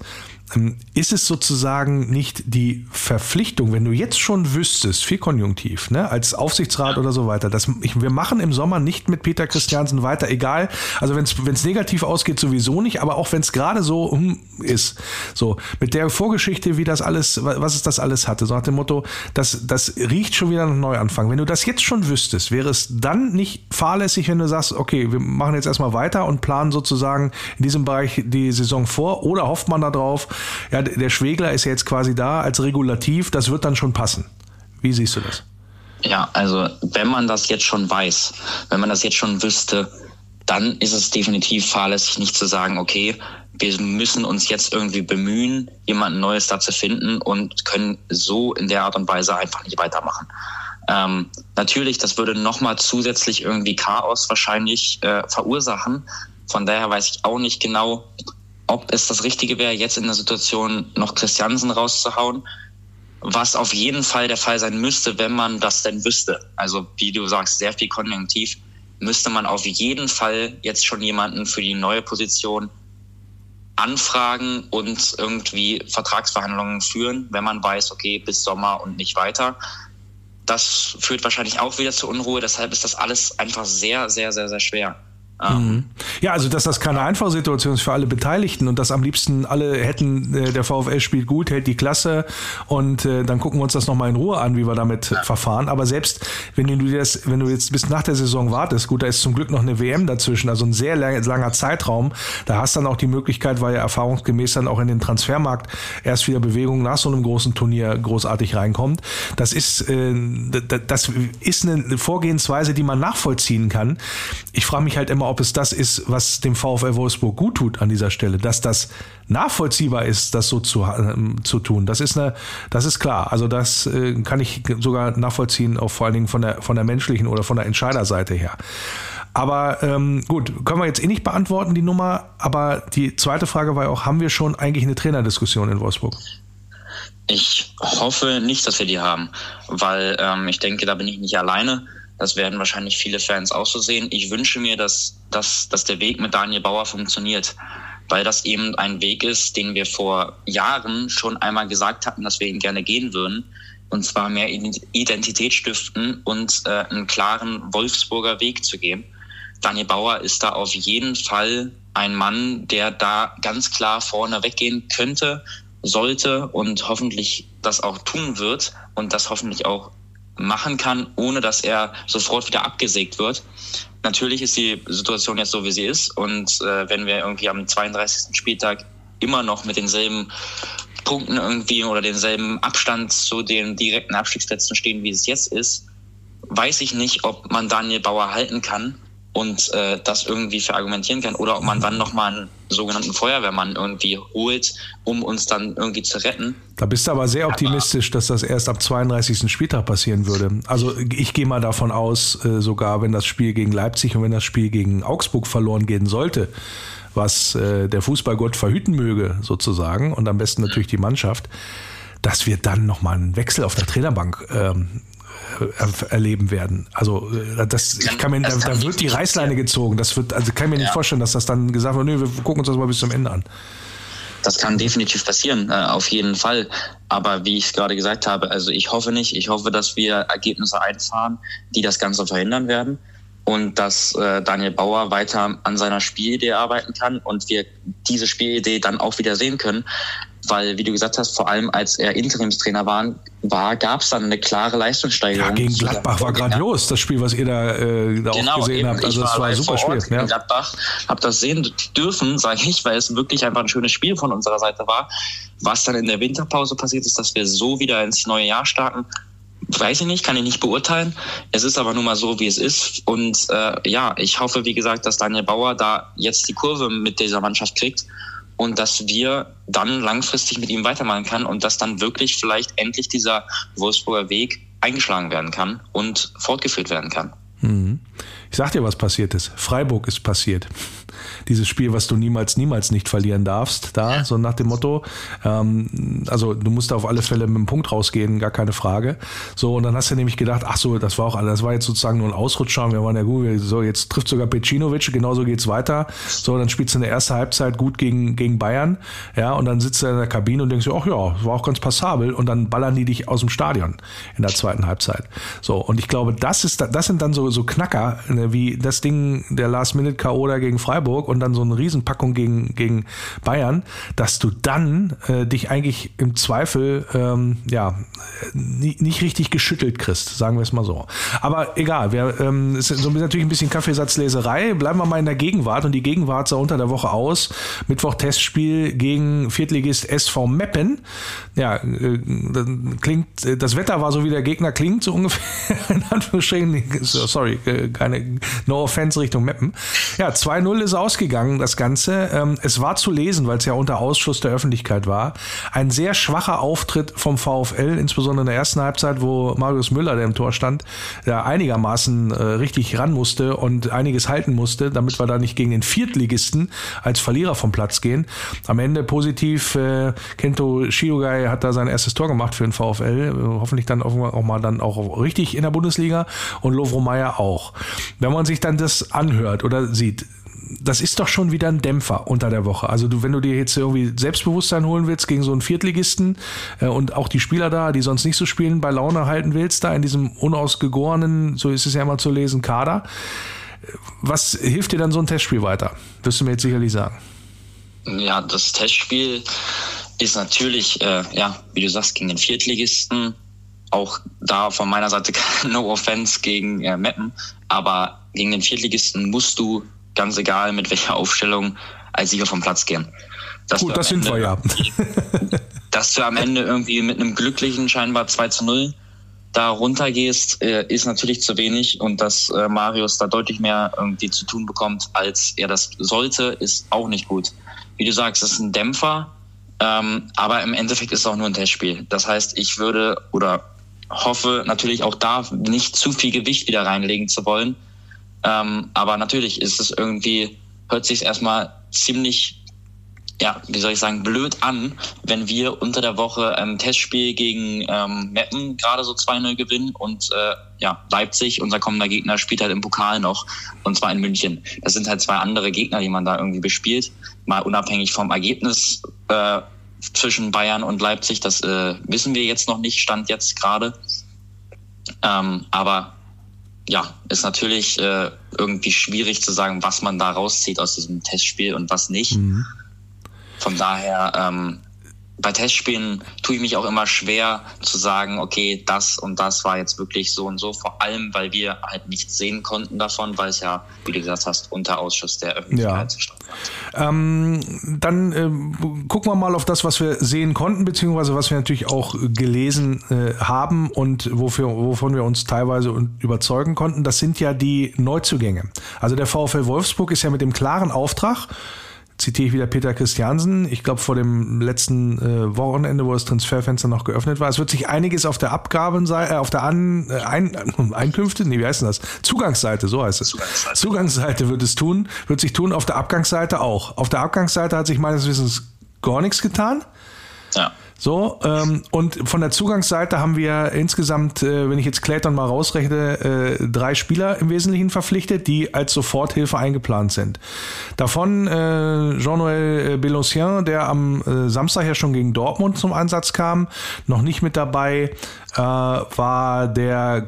Ist es sozusagen nicht die Verpflichtung, wenn du jetzt schon wüsstest, viel Konjunktiv, ne, als Aufsichtsrat oder so weiter, dass ich, wir machen im Sommer nicht mit Peter Christiansen weiter, egal, also wenn es negativ ausgeht, sowieso nicht, aber auch wenn es gerade so um ist, so mit der Vorgeschichte, wie das alles, was es das alles hatte, so nach dem Motto, das, das riecht schon wieder nach Neuanfang. Wenn du das jetzt schon wüsstest, wäre es dann nicht fahrlässig, wenn du sagst, okay, wir machen jetzt erstmal weiter und planen sozusagen in diesem Bereich die Saison vor, oder hofft man darauf, ja, der Schwegler ist ja jetzt quasi da als Regulativ, das wird dann schon passen. Wie siehst du das? Ja, also wenn man das jetzt schon weiß, wenn man das jetzt schon wüsste, dann ist es definitiv fahrlässig, nicht zu sagen, okay, wir müssen uns jetzt irgendwie bemühen, jemanden Neues da zu finden und können so in der Art und Weise einfach nicht weitermachen. Ähm, natürlich, das würde nochmal zusätzlich irgendwie Chaos wahrscheinlich äh, verursachen. Von daher weiß ich auch nicht genau, ob es das Richtige wäre, jetzt in der Situation noch Christiansen rauszuhauen, was auf jeden Fall der Fall sein müsste, wenn man das denn wüsste. Also wie du sagst, sehr viel konjunktiv, müsste man auf jeden Fall jetzt schon jemanden für die neue Position anfragen und irgendwie Vertragsverhandlungen führen, wenn man weiß, okay, bis Sommer und nicht weiter. Das führt wahrscheinlich auch wieder zu Unruhe, deshalb ist das alles einfach sehr, sehr, sehr, sehr schwer. Mhm. Ja, also dass das keine einfache Situation ist für alle Beteiligten und dass am liebsten alle hätten, äh, der VfL spielt gut, hält die Klasse und äh, dann gucken wir uns das nochmal in Ruhe an, wie wir damit ja. verfahren. Aber selbst wenn du dir das, wenn du jetzt bis nach der Saison wartest, gut, da ist zum Glück noch eine W M dazwischen, also ein sehr lang, langer Zeitraum, da hast dann auch die Möglichkeit, weil ja erfahrungsgemäß dann auch in den Transfermarkt erst wieder Bewegung nach so einem großen Turnier großartig reinkommt. Das ist, äh, das ist eine Vorgehensweise, die man nachvollziehen kann. Ich frage mich halt immer, ob es das ist, was dem VfL Wolfsburg gut tut an dieser Stelle, dass das nachvollziehbar ist, das so zu, äh, zu tun. Das ist eine, das ist klar. Also das äh, kann ich sogar nachvollziehen, auch vor allen Dingen von der, von der menschlichen oder von der Entscheiderseite her. Aber ähm, gut, können wir jetzt eh nicht beantworten, die Nummer. Aber die zweite Frage war ja auch, haben wir schon eigentlich eine Trainerdiskussion in Wolfsburg? Ich hoffe nicht, dass wir die haben, weil ähm, ich denke, da bin ich nicht alleine. Das werden wahrscheinlich viele Fans auch so sehen. Ich wünsche mir, dass, dass, dass der Weg mit Daniel Bauer funktioniert, weil das eben ein Weg ist, den wir vor Jahren schon einmal gesagt hatten, dass wir ihn gerne gehen würden. Und zwar mehr Identität stiften und äh, einen klaren Wolfsburger Weg zu gehen. Daniel Bauer ist da auf jeden Fall ein Mann, der da ganz klar vorne weggehen könnte, sollte und hoffentlich das auch tun wird und das hoffentlich auch machen kann, ohne dass er sofort wieder abgesägt wird. Natürlich ist die Situation jetzt so, wie sie ist und äh, wenn wir irgendwie am zweiunddreißigsten Spieltag immer noch mit denselben Punkten irgendwie oder denselben Abstand zu den direkten Abstiegsplätzen stehen, wie es jetzt ist, weiß ich nicht, ob man Daniel Bauer halten kann und äh, das irgendwie verargumentieren kann oder ob man dann nochmal einen sogenannten Feuerwehrmann irgendwie holt, um uns dann irgendwie zu retten. Da bist du aber sehr optimistisch, dass das erst am zweiunddreißigsten Spieltag passieren würde. Also ich gehe mal davon aus, äh, sogar wenn das Spiel gegen Leipzig und wenn das Spiel gegen Augsburg verloren gehen sollte, was äh, der Fußballgott verhüten möge sozusagen und am besten natürlich die Mannschaft, dass wir dann nochmal einen Wechsel auf der Trainerbank ähm, erleben werden. Also das, ich kann mir, da, da wird die Reißleine gezogen. Das wird, also kann ich mir nicht ja. vorstellen, dass das dann gesagt wird, nö, wir gucken uns das mal bis zum Ende an. Das kann definitiv passieren, äh, auf jeden Fall. Aber wie ich es gerade gesagt habe, also ich hoffe nicht. Ich hoffe, dass wir Ergebnisse einfahren, die das Ganze verhindern werden und dass äh, Daniel Bauer weiter an seiner Spielidee arbeiten kann und wir diese Spielidee dann auch wieder sehen können. Weil, wie du gesagt hast, vor allem als er Interimstrainer war, war gab es dann eine klare Leistungssteigerung. Ja, gegen Gladbach war grandios, das Spiel, was ihr da, äh, da genau, auch gesehen eben. habt. Also es war, war ein super Spiel. Ja. In Gladbach, habe das sehen dürfen, sage ich, weil es wirklich einfach ein schönes Spiel von unserer Seite war. Was dann in der Winterpause passiert ist, dass wir so wieder ins neue Jahr starten, weiß ich nicht, kann ich nicht beurteilen. Es ist aber nun mal so, wie es ist. Und äh, ja, ich hoffe, wie gesagt, dass Daniel Bauer da jetzt die Kurve mit dieser Mannschaft kriegt. Und dass wir dann langfristig mit ihm weitermachen können und dass dann wirklich vielleicht endlich dieser Wolfsburger Weg eingeschlagen werden kann und fortgeführt werden kann. Mhm. Ich sag dir, was passiert ist. Freiburg ist passiert. Dieses Spiel, was du niemals, niemals nicht verlieren darfst, da, so nach dem Motto. Ähm, also du musst auf alle Fälle mit einem Punkt rausgehen, gar keine Frage. So, und dann hast du nämlich gedacht, ach so, das war auch, das war jetzt sozusagen nur ein Ausrutscher. Wir waren ja gut, so, jetzt trifft sogar Pecinovic, genauso geht's weiter. So, dann spielst du in der ersten Halbzeit gut gegen, gegen Bayern. Ja, und dann sitzt du in der Kabine und denkst dir, ach ja, war auch ganz passabel. Und dann ballern die dich aus dem Stadion in der zweiten Halbzeit. So, und ich glaube, das ist, das sind dann so, so Knacker, wie das Ding der Last-Minute-K O da gegen Freiburg und dann so eine Riesenpackung gegen, gegen Bayern, dass du dann äh, dich eigentlich im Zweifel ähm, ja nie, nicht richtig geschüttelt kriegst, sagen wir es mal so. Aber egal, wir, ähm, es ist so natürlich ein bisschen Kaffeesatzleserei. Bleiben wir mal in der Gegenwart und die Gegenwart sah unter der Woche aus. Mittwoch Testspiel gegen Viertligist S V Meppen. Ja, äh, klingt, das Wetter war so wie der Gegner klingt, so ungefähr in Anführungsstrichen. Sorry, keine No Offense Richtung Meppen. Ja, zwei null ist ausgegangen, das Ganze. Ähm, es war zu lesen, weil es ja unter Ausschluss der Öffentlichkeit war. Ein sehr schwacher Auftritt vom VfL, insbesondere in der ersten Halbzeit, wo Marius Müller, der im Tor stand, ja einigermaßen äh, richtig ran musste und einiges halten musste, damit wir da nicht gegen den Viertligisten als Verlierer vom Platz gehen. Am Ende positiv, äh, Kento Shiogai hat da sein erstes Tor gemacht für den VfL, äh, hoffentlich dann auch, auch mal dann auch richtig in der Bundesliga und Lovro Meyer auch. Wenn man sich dann das anhört oder sieht, das ist doch schon wieder ein Dämpfer unter der Woche. Also du, wenn du dir jetzt irgendwie Selbstbewusstsein holen willst gegen so einen Viertligisten äh, und auch die Spieler da, die sonst nicht so spielen, bei Laune halten willst, da in diesem unausgegorenen, so ist es ja immer zu lesen, Kader, was hilft dir dann so ein Testspiel weiter? Wirst du mir jetzt sicherlich sagen. Ja, das Testspiel ist natürlich, äh, ja, wie du sagst, gegen den Viertligisten. Auch da von meiner Seite no offense gegen äh, Meppen, aber gegen den Viertligisten musst du, ganz egal mit welcher Aufstellung, als Sieger vom Platz gehen. Dass Gut, das sind wir ja. Dass du am Ende irgendwie mit einem glücklichen scheinbar zwei zu null da runtergehst, äh, ist natürlich zu wenig und dass äh, Marius da deutlich mehr irgendwie zu tun bekommt, als er das sollte, ist auch nicht gut. Wie du sagst, es ist ein Dämpfer, ähm, aber im Endeffekt ist es auch nur ein Testspiel. Das heißt, ich würde oder hoffe natürlich auch da nicht zu viel Gewicht wieder reinlegen zu wollen, Ähm, aber natürlich ist es irgendwie, hört sich erstmal ziemlich, ja, wie soll ich sagen, blöd an, wenn wir unter der Woche ein Testspiel gegen ähm, Meppen gerade so zwei null gewinnen und äh, ja, Leipzig, unser kommender Gegner, spielt halt im Pokal noch, und zwar in München. Das sind halt zwei andere Gegner, die man da irgendwie bespielt, mal unabhängig vom Ergebnis äh, zwischen Bayern und Leipzig, das äh, wissen wir jetzt noch nicht, Stand jetzt gerade. Ähm, aber ja, ist natürlich äh, irgendwie schwierig zu sagen, was man da rauszieht aus diesem Testspiel und was nicht. Mhm. Von daher, ähm, bei Testspielen tue ich mich auch immer schwer zu sagen, okay, das und das war jetzt wirklich so und so, vor allem, weil wir halt nichts sehen konnten davon, weil es ja, wie du gesagt hast, unter Ausschuss der Öffentlichkeit ja. stattfand. Ähm, dann äh, gucken wir mal auf das, was wir sehen konnten, beziehungsweise was wir natürlich auch gelesen äh, haben und wofür, wovon wir uns teilweise überzeugen konnten. Das sind ja die Neuzugänge. Also der VfL Wolfsburg ist ja mit dem klaren Auftrag, zitiere ich wieder Peter Christiansen, ich glaube vor dem letzten äh, Wochenende, wo das Transferfenster noch geöffnet war. Es wird sich einiges auf der Abgabenseite, äh, auf der An, äh, Ein, Einkünfte, nee, wie heißt denn das? Zugangsseite, so heißt es. Zugangsseite. Zugangsseite wird es tun, wird sich tun, auf der Abgangsseite auch. Auf der Abgangsseite hat sich meines Wissens gar nichts getan. Ja. So, ähm, und von der Zugangsseite haben wir insgesamt, äh, wenn ich jetzt Clayton mal rausrechne, äh, drei Spieler im Wesentlichen verpflichtet, die als Soforthilfe eingeplant sind. Davon äh, Jean-Noël Belocien, der am äh, Samstag ja schon gegen Dortmund zum Einsatz kam, noch nicht mit dabei, äh, war der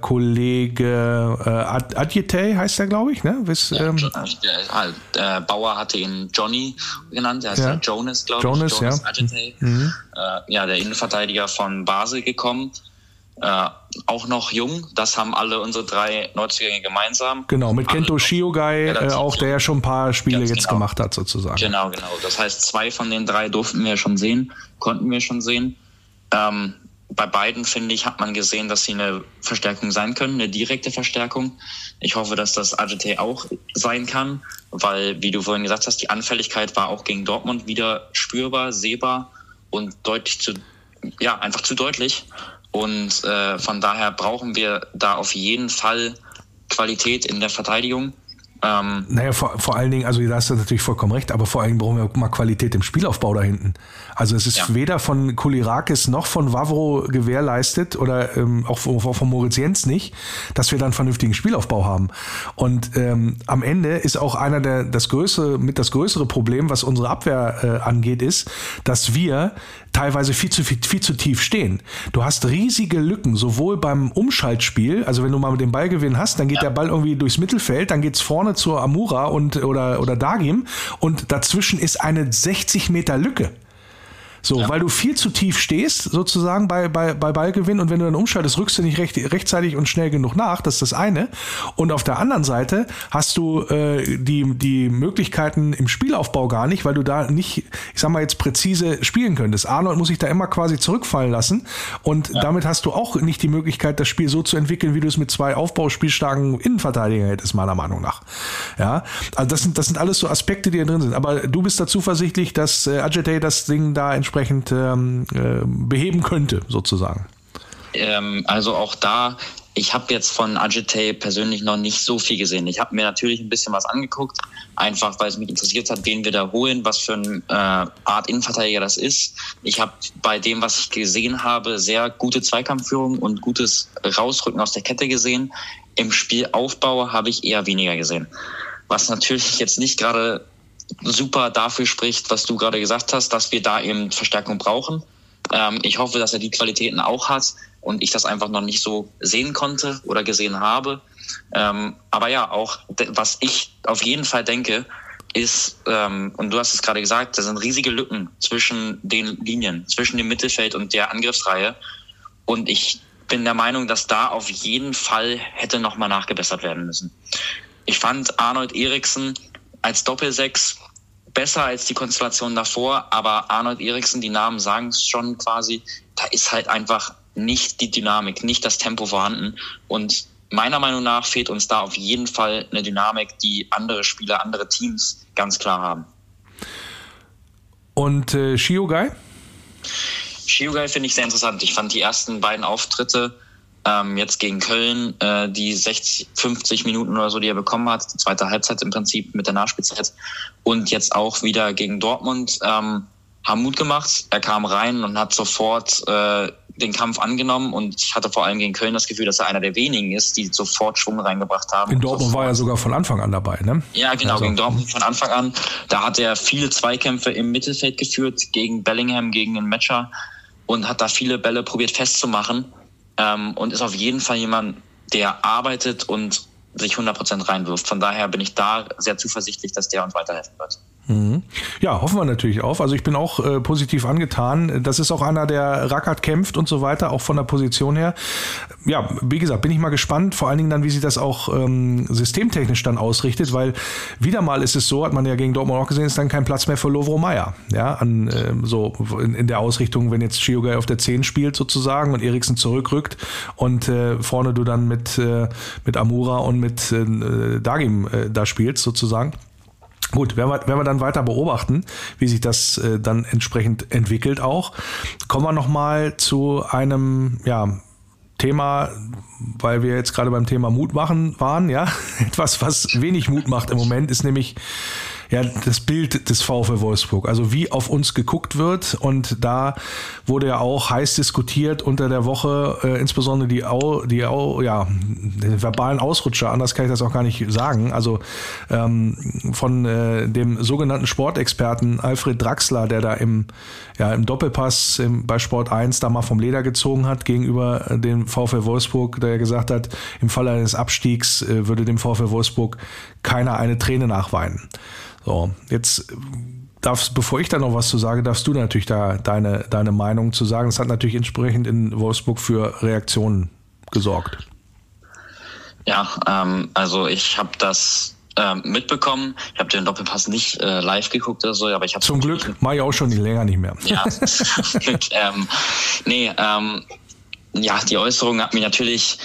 Kollege äh, Adjetey, heißt der, glaube ich, ne? Bis, ja, ähm, der, äh, Bauer hatte ihn Johnny genannt, der heißt ja Jonas, glaube ich. Jonas, Jonas, ja. Adjetey. Mhm. Äh, ja, der Innenverteidiger von Basel gekommen. Äh, auch noch jung, das haben alle unsere drei Neuzugänge gemeinsam. Genau, mit Kento Shiogai, äh, auch der ja schon ein paar Spiele jetzt genau. gemacht hat, sozusagen. Genau, genau. Das heißt, zwei von den drei durften wir schon sehen, konnten wir schon sehen. Ähm, bei beiden, finde ich, hat man gesehen, dass sie eine Verstärkung sein können, eine direkte Verstärkung. Ich hoffe, dass das Adjetey auch sein kann, weil, wie du vorhin gesagt hast, die Anfälligkeit war auch gegen Dortmund wieder spürbar, sehbar und deutlich zu, ja, einfach zu deutlich. Und äh, von daher brauchen wir da auf jeden Fall Qualität in der Verteidigung. Ähm, naja, vor, vor allen Dingen, also da hast du natürlich vollkommen recht, aber vor allen Dingen brauchen wir mal Qualität im Spielaufbau da hinten. Also es ist ja. weder von Koulierakis noch von Wawro gewährleistet oder ähm, auch von, von Moritz Jens nicht, dass wir dann einen vernünftigen Spielaufbau haben. Und ähm, am Ende ist auch einer der, das größere, mit das größere Problem, was unsere Abwehr äh, angeht, ist, dass wir teilweise viel zu, viel, viel zu tief stehen. Du hast riesige Lücken, sowohl beim Umschaltspiel, also wenn du mal den Ballgewinn hast, dann geht ja. der Ball irgendwie durchs Mittelfeld, dann geht's vorne zur Amura und oder, oder Dagim und dazwischen ist eine sechzig Meter Lücke. So, ja. weil du viel zu tief stehst, sozusagen bei, bei, bei Ballgewinn, und wenn du dann umschaltest, rückst du nicht recht, rechtzeitig und schnell genug nach, das ist das eine. Und auf der anderen Seite hast du äh, die, die Möglichkeiten im Spielaufbau gar nicht, weil du da nicht, ich sag mal jetzt präzise spielen könntest. Arnold muss sich da immer quasi zurückfallen lassen und ja. damit hast du auch nicht die Möglichkeit, das Spiel so zu entwickeln, wie du es mit zwei aufbauspielstarken Innenverteidigern hättest, meiner Meinung nach. Ja, also das sind, das sind alles so Aspekte, die da drin sind. Aber du bist da zuversichtlich, dass äh, Adjetey das Ding da entsprechend ähm, äh, beheben könnte, sozusagen. Ähm, also auch da, ich habe jetzt von Adjetey persönlich noch nicht so viel gesehen. Ich habe mir natürlich ein bisschen was angeguckt, einfach weil es mich interessiert hat, wen wir da holen, was für eine äh, Art Innenverteidiger das ist. Ich habe bei dem, was ich gesehen habe, sehr gute Zweikampfführung und gutes Rausrücken aus der Kette gesehen. Im Spielaufbau habe ich eher weniger gesehen. Was natürlich jetzt nicht gerade super dafür spricht, was du gerade gesagt hast, dass wir da eben Verstärkung brauchen. Ähm, ich hoffe, dass er die Qualitäten auch hat und ich das einfach noch nicht so sehen konnte oder gesehen habe. Ähm, aber ja, auch de- was ich auf jeden Fall denke, ist, ähm, und du hast es gerade gesagt, da sind riesige Lücken zwischen den Linien, zwischen dem Mittelfeld und der Angriffsreihe. Und ich bin der Meinung, dass da auf jeden Fall hätte nochmal nachgebessert werden müssen. Ich fand Arnold Eriksen als Doppelsechs besser als die Konstellation davor, aber Arnold Eriksen, die Namen sagen es schon quasi, da ist halt einfach nicht die Dynamik, nicht das Tempo vorhanden und meiner Meinung nach fehlt uns da auf jeden Fall eine Dynamik, die andere Spieler, andere Teams ganz klar haben. Und äh, Shiogai? Shiogai finde ich sehr interessant. Ich fand die ersten beiden Auftritte Ähm, jetzt gegen Köln, äh, die sechzig, fünfzig Minuten oder so, die er bekommen hat, die zweite Halbzeit im Prinzip mit der Nachspielzeit. Und jetzt auch wieder gegen Dortmund, ähm, haben Mut gemacht. Er kam rein und hat sofort äh, den Kampf angenommen. Und ich hatte vor allem gegen Köln das Gefühl, dass er einer der wenigen ist, die sofort Schwung reingebracht haben. In Dortmund war er sogar von Anfang an dabei, ne? Ja, genau, also. Gegen Dortmund von Anfang an. Da hat er viele Zweikämpfe im Mittelfeld geführt, gegen Bellingham, gegen den Matcher. Und hat da viele Bälle probiert festzumachen. Ähm, und ist auf jeden Fall jemand, der arbeitet und sich hundert Prozent reinwirft. Von daher bin ich da sehr zuversichtlich, dass der uns weiterhelfen wird. Mhm. Ja, hoffen wir natürlich auf. Also ich bin auch äh, positiv angetan. Das ist auch einer, der Rackert kämpft und so weiter, auch von der Position her. Ja, wie gesagt, bin ich mal gespannt, vor allen Dingen dann, wie sich das auch ähm, systemtechnisch dann ausrichtet, weil wieder mal ist es so, hat man ja gegen Dortmund auch gesehen, ist dann kein Platz mehr für Lovro Mayer. Ja, an, äh, so in, in der Ausrichtung, wenn jetzt Chiogay auf der zehn spielt sozusagen und Eriksen zurückrückt und äh, vorne du dann mit, äh, mit Amura und mit äh, Dagim äh, da spielst sozusagen. Gut, werden wir, werden wir dann weiter beobachten, wie sich das äh, dann entsprechend entwickelt auch. Kommen wir nochmal zu einem, ja, Thema, weil wir jetzt gerade beim Thema Mut machen waren, ja. Etwas, was wenig Mut macht im Moment, ist nämlich ja das Bild des VfL Wolfsburg, also wie auf uns geguckt wird, und da wurde ja auch heiß diskutiert unter der Woche, äh, insbesondere die Au, die Au, ja, den verbalen Ausrutscher, anders kann ich das auch gar nicht sagen, also ähm, von äh, dem sogenannten Sportexperten Alfred Draxler, der da im, ja, im Doppelpass im, bei Sport eins da mal vom Leder gezogen hat gegenüber dem VfL Wolfsburg, der gesagt hat, im Falle eines Abstiegs äh, würde dem VfL Wolfsburg keiner eine Träne nachweinen. So, jetzt darfst, bevor ich da noch was zu sage, darfst du natürlich da deine, deine Meinung zu sagen. Das hat natürlich entsprechend in Wolfsburg für Reaktionen gesorgt. Ja, ähm, also ich habe das ähm, mitbekommen. Ich habe den Doppelpass nicht äh, live geguckt oder so, aber ich habe zum Glück mache ich auch schon länger nicht mehr. Ja, Glück. ähm, nee, ähm, ja, die Äußerung hat mich natürlich,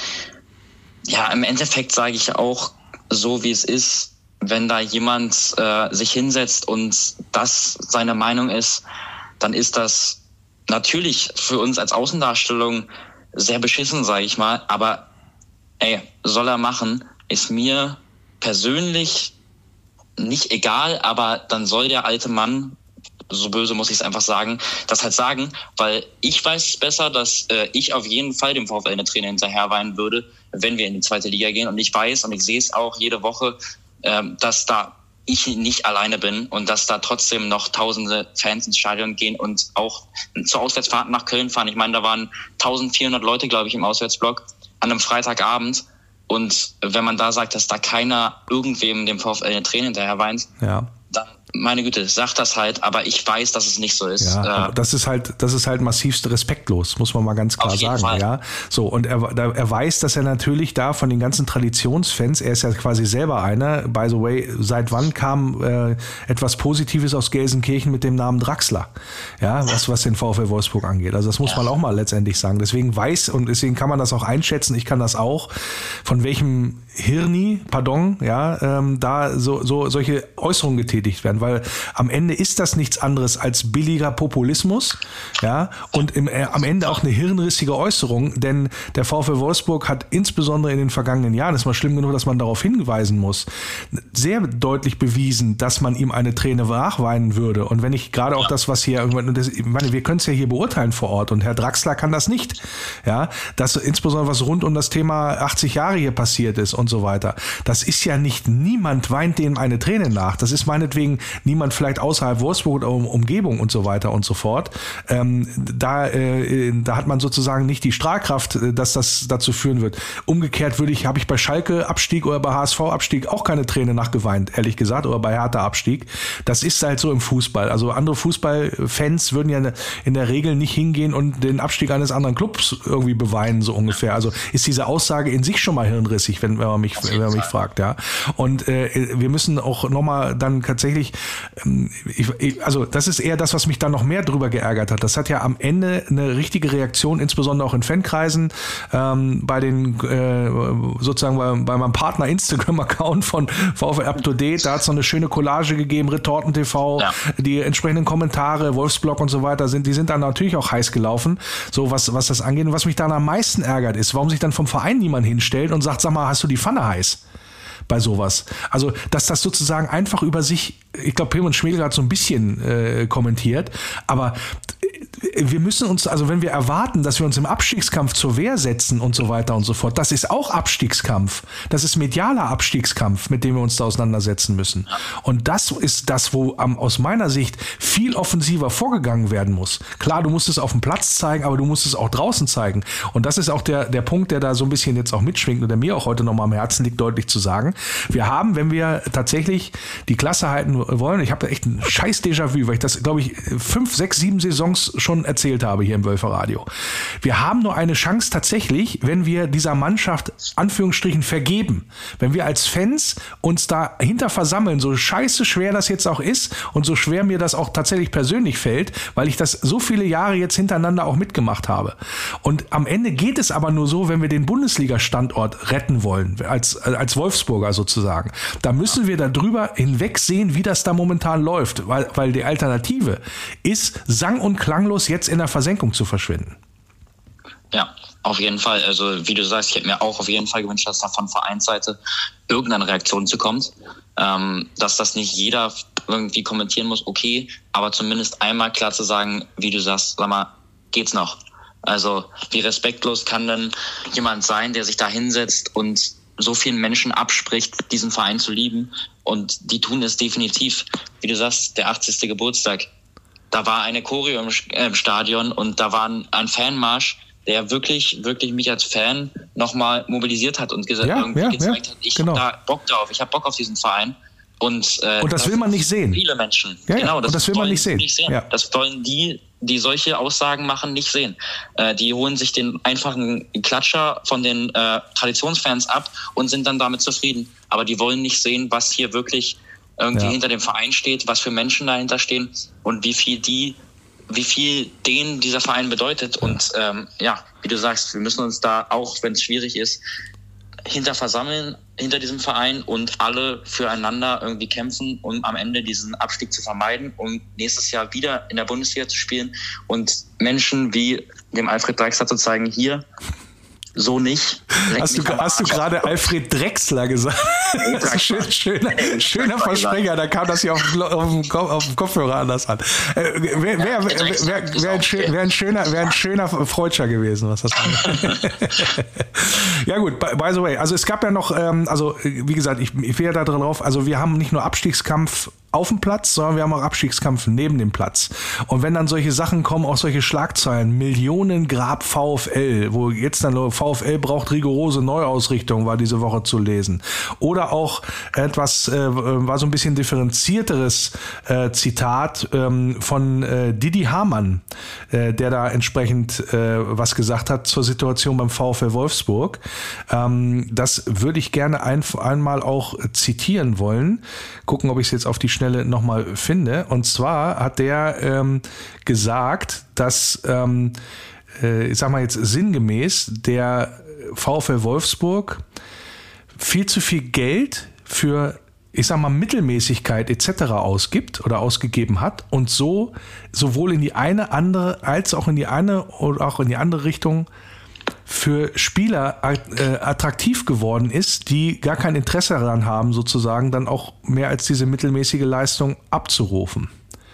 ja, im Endeffekt sage ich auch so, wie es ist. Wenn da jemand äh, sich hinsetzt und das seine Meinung ist, dann ist das natürlich für uns als Außendarstellung sehr beschissen, sage ich mal. Aber ey, soll er machen, ist mir persönlich nicht egal, aber dann soll der alte Mann, so böse muss ich es einfach sagen, das halt sagen, weil ich weiß es besser, dass äh, ich auf jeden Fall dem VfL eine Träne hinterherweinen würde, wenn wir in die zweite Liga gehen. Und ich weiß und ich sehe es auch jede Woche, dass da ich nicht alleine bin und dass da trotzdem noch tausende Fans ins Stadion gehen und auch zur Auswärtsfahrt nach Köln fahren. Ich meine, da waren eintausendvierhundert Leute, glaube ich, im Auswärtsblock an einem Freitagabend. Und wenn man da sagt, dass da keiner irgendwem dem VfL eine Träne hinterher weint, ja, dann, meine Güte, sag das halt, aber ich weiß, dass es nicht so ist. Ja, äh, das ist halt, das ist halt massivst respektlos, muss man mal ganz klar sagen. Fall. Ja, so, und er, er weiß, dass er natürlich da von den ganzen Traditionsfans, er ist ja quasi selber einer, by the way, seit wann kam äh, etwas Positives aus Gelsenkirchen mit dem Namen Draxler? Ja, was, was den VfL Wolfsburg angeht. Also das muss ja. man auch mal letztendlich sagen. Deswegen weiß, und deswegen kann man das auch einschätzen, ich kann das auch, von welchem Hirni, pardon, ja, ähm, da so, so solche Äußerungen getätigt werden, weil am Ende ist das nichts anderes als billiger Populismus, ja, und im, äh, am Ende auch eine hirnrissige Äußerung, denn der VfL Wolfsburg hat insbesondere in den vergangenen Jahren, ist mal schlimm genug, dass man darauf hinweisen muss, sehr deutlich bewiesen, dass man ihm eine Träne nachweinen würde. Und wenn ich gerade auch das, was hier irgendwann, das, ich meine, wir können es ja hier beurteilen vor Ort, und Herr Draxler kann das nicht, ja, dass insbesondere was rund um das Thema achtzig Jahre hier passiert ist und so weiter. Das ist ja nicht, niemand weint dem eine Träne nach. Das ist meinetwegen niemand vielleicht außerhalb Wolfsburg oder um, Umgebung und so weiter und so fort. Ähm, da, äh, da hat man sozusagen nicht die Strahlkraft, dass das dazu führen wird. Umgekehrt würde ich, habe ich bei Schalke Abstieg oder bei H S V Abstieg auch keine Träne nachgeweint, ehrlich gesagt, oder bei Hertha Abstieg. Das ist halt so im Fußball. Also andere Fußballfans würden ja in der Regel nicht hingehen und den Abstieg eines anderen Clubs irgendwie beweinen, so ungefähr. Also ist diese Aussage in sich schon mal hirnrissig, wenn wir man mich, wenn man mich fragt, ja. Und äh, wir müssen auch nochmal dann tatsächlich, ähm, ich, ich, also das ist eher das, was mich dann noch mehr drüber geärgert hat. Das hat ja am Ende eine richtige Reaktion, insbesondere auch in Fankreisen, ähm, bei den, äh, sozusagen bei, bei meinem Partner Instagram-Account von VfL Up to Date, da hat es noch eine schöne Collage gegeben, Retorten T V, ja. Die entsprechenden Kommentare, Wolfsblog und so weiter, sind, die sind dann natürlich auch heiß gelaufen, so was, was das angeht. Und was mich dann am meisten ärgert, ist, warum sich dann vom Verein niemand hinstellt und sagt, sag mal, hast du die Pfanne heiß? Bei sowas. Also, dass das sozusagen einfach über sich, ich glaube, Pim und Schmiedel hat so ein bisschen äh, kommentiert, aber wir müssen uns, also wenn wir erwarten, dass wir uns im Abstiegskampf zur Wehr setzen und so weiter und so fort, das ist auch Abstiegskampf. Das ist medialer Abstiegskampf, mit dem wir uns da auseinandersetzen müssen. Und das ist das, wo am, aus meiner Sicht viel offensiver vorgegangen werden muss. Klar, du musst es auf dem Platz zeigen, aber du musst es auch draußen zeigen. Und das ist auch der, der Punkt, der da so ein bisschen jetzt auch mitschwingt und der mir auch heute nochmal am Herzen liegt, deutlich zu sagen. Wir haben, wenn wir tatsächlich die Klasse halten wollen, ich habe da echt ein scheiß Déjà-vu, weil ich das, glaube ich, fünf, sechs, sieben Saisons schon erzählt habe hier im Wölferadio. Wir haben nur eine Chance tatsächlich, wenn wir dieser Mannschaft Anführungsstrichen vergeben. Wenn wir als Fans uns dahinter versammeln, so scheiße schwer das jetzt auch ist und so schwer mir das auch tatsächlich persönlich fällt, weil ich das so viele Jahre jetzt hintereinander auch mitgemacht habe. Und am Ende geht es aber nur so, wenn wir den Bundesliga-Standort retten wollen, als, als Wolfsburger sozusagen. Da müssen wir darüber hinwegsehen, wie das da momentan läuft, weil, weil die Alternative ist, sang- und klanglos jetzt in der Versenkung zu verschwinden. Ja, auf jeden Fall. Also wie du sagst, ich hätte mir auch auf jeden Fall gewünscht, dass da von Vereinsseite irgendeine Reaktion zu kommt. Ähm, dass das nicht jeder irgendwie kommentieren muss, okay, aber zumindest einmal klar zu sagen, wie du sagst, sag mal, geht's noch? Also wie respektlos kann denn jemand sein, der sich da hinsetzt und so vielen Menschen abspricht, diesen Verein zu lieben? Und die tun es definitiv. Wie du sagst, der achtzigste Geburtstag. Da war eine Choreo im Stadion und da war ein Fanmarsch, der wirklich, wirklich mich als Fan nochmal mobilisiert hat und gesagt, ja, irgendwie ja, gezeigt ja, hat, ich genau. habe da Bock drauf, ich habe Bock auf diesen Verein. Und, äh, und das, das will man nicht sehen. Viele Menschen. Ja, genau, das, und das will man nicht sehen. Nicht sehen. Ja. Das wollen die, die solche Aussagen machen, nicht sehen. Äh, die holen sich den einfachen Klatscher von den äh, Traditionsfans ab und sind dann damit zufrieden. Aber die wollen nicht sehen, was hier wirklich irgendwie ja. hinter dem Verein steht, was für Menschen dahinter stehen und wie viel die, wie viel denen dieser Verein bedeutet. Und ähm, ja, wie du sagst, wir müssen uns da auch, wenn es schwierig ist, hinter versammeln, hinter diesem Verein und alle füreinander irgendwie kämpfen, um am Ende diesen Abstieg zu vermeiden und nächstes Jahr wieder in der Bundesliga zu spielen und Menschen wie dem Alfred Drexler zu zeigen, hier, so nicht. Hast du, hast du gerade Alfred Drexler gesagt? Das ist ein schön, schöner, schöner Versprecher, da kam das hier auf dem, auf dem, auf dem Kopfhörer anders an. Äh, Wäre wär, wär, wär, wär ein, schön, wär ein schöner, wär ein schöner Freudscher gewesen, was das angeht. Ja gut, by, by the way, also es gab ja noch, ähm, also wie gesagt, ich, ich will ja da drauf, also wir haben nicht nur Abstiegskampf auf dem Platz, sondern wir haben auch Abstiegskampf neben dem Platz. Und wenn dann solche Sachen kommen, auch solche Schlagzeilen, Millionengrab VfL, wo jetzt dann VfL braucht rigorose Neuausrichtung, war diese Woche zu lesen. Oder auch etwas, äh, war so ein bisschen differenzierteres äh, Zitat ähm, von äh, Didi Hamann, äh, der da entsprechend äh, was gesagt hat zur Situation beim VfL Wolfsburg. Ähm, das würde ich gerne ein, einmal auch zitieren wollen. Gucken, ob ich es jetzt auf die Schnelle nochmal finde. Und zwar hat der ähm, gesagt, dass, ähm, äh, ich sag mal jetzt sinngemäß, der VfL Wolfsburg viel zu viel Geld für, ich sag mal, Mittelmäßigkeit et cetera ausgibt oder ausgegeben hat und so sowohl in die eine andere als auch in die eine oder auch in die andere Richtung für Spieler äh, attraktiv geworden ist, die gar kein Interesse daran haben, sozusagen dann auch mehr als diese mittelmäßige Leistung abzurufen.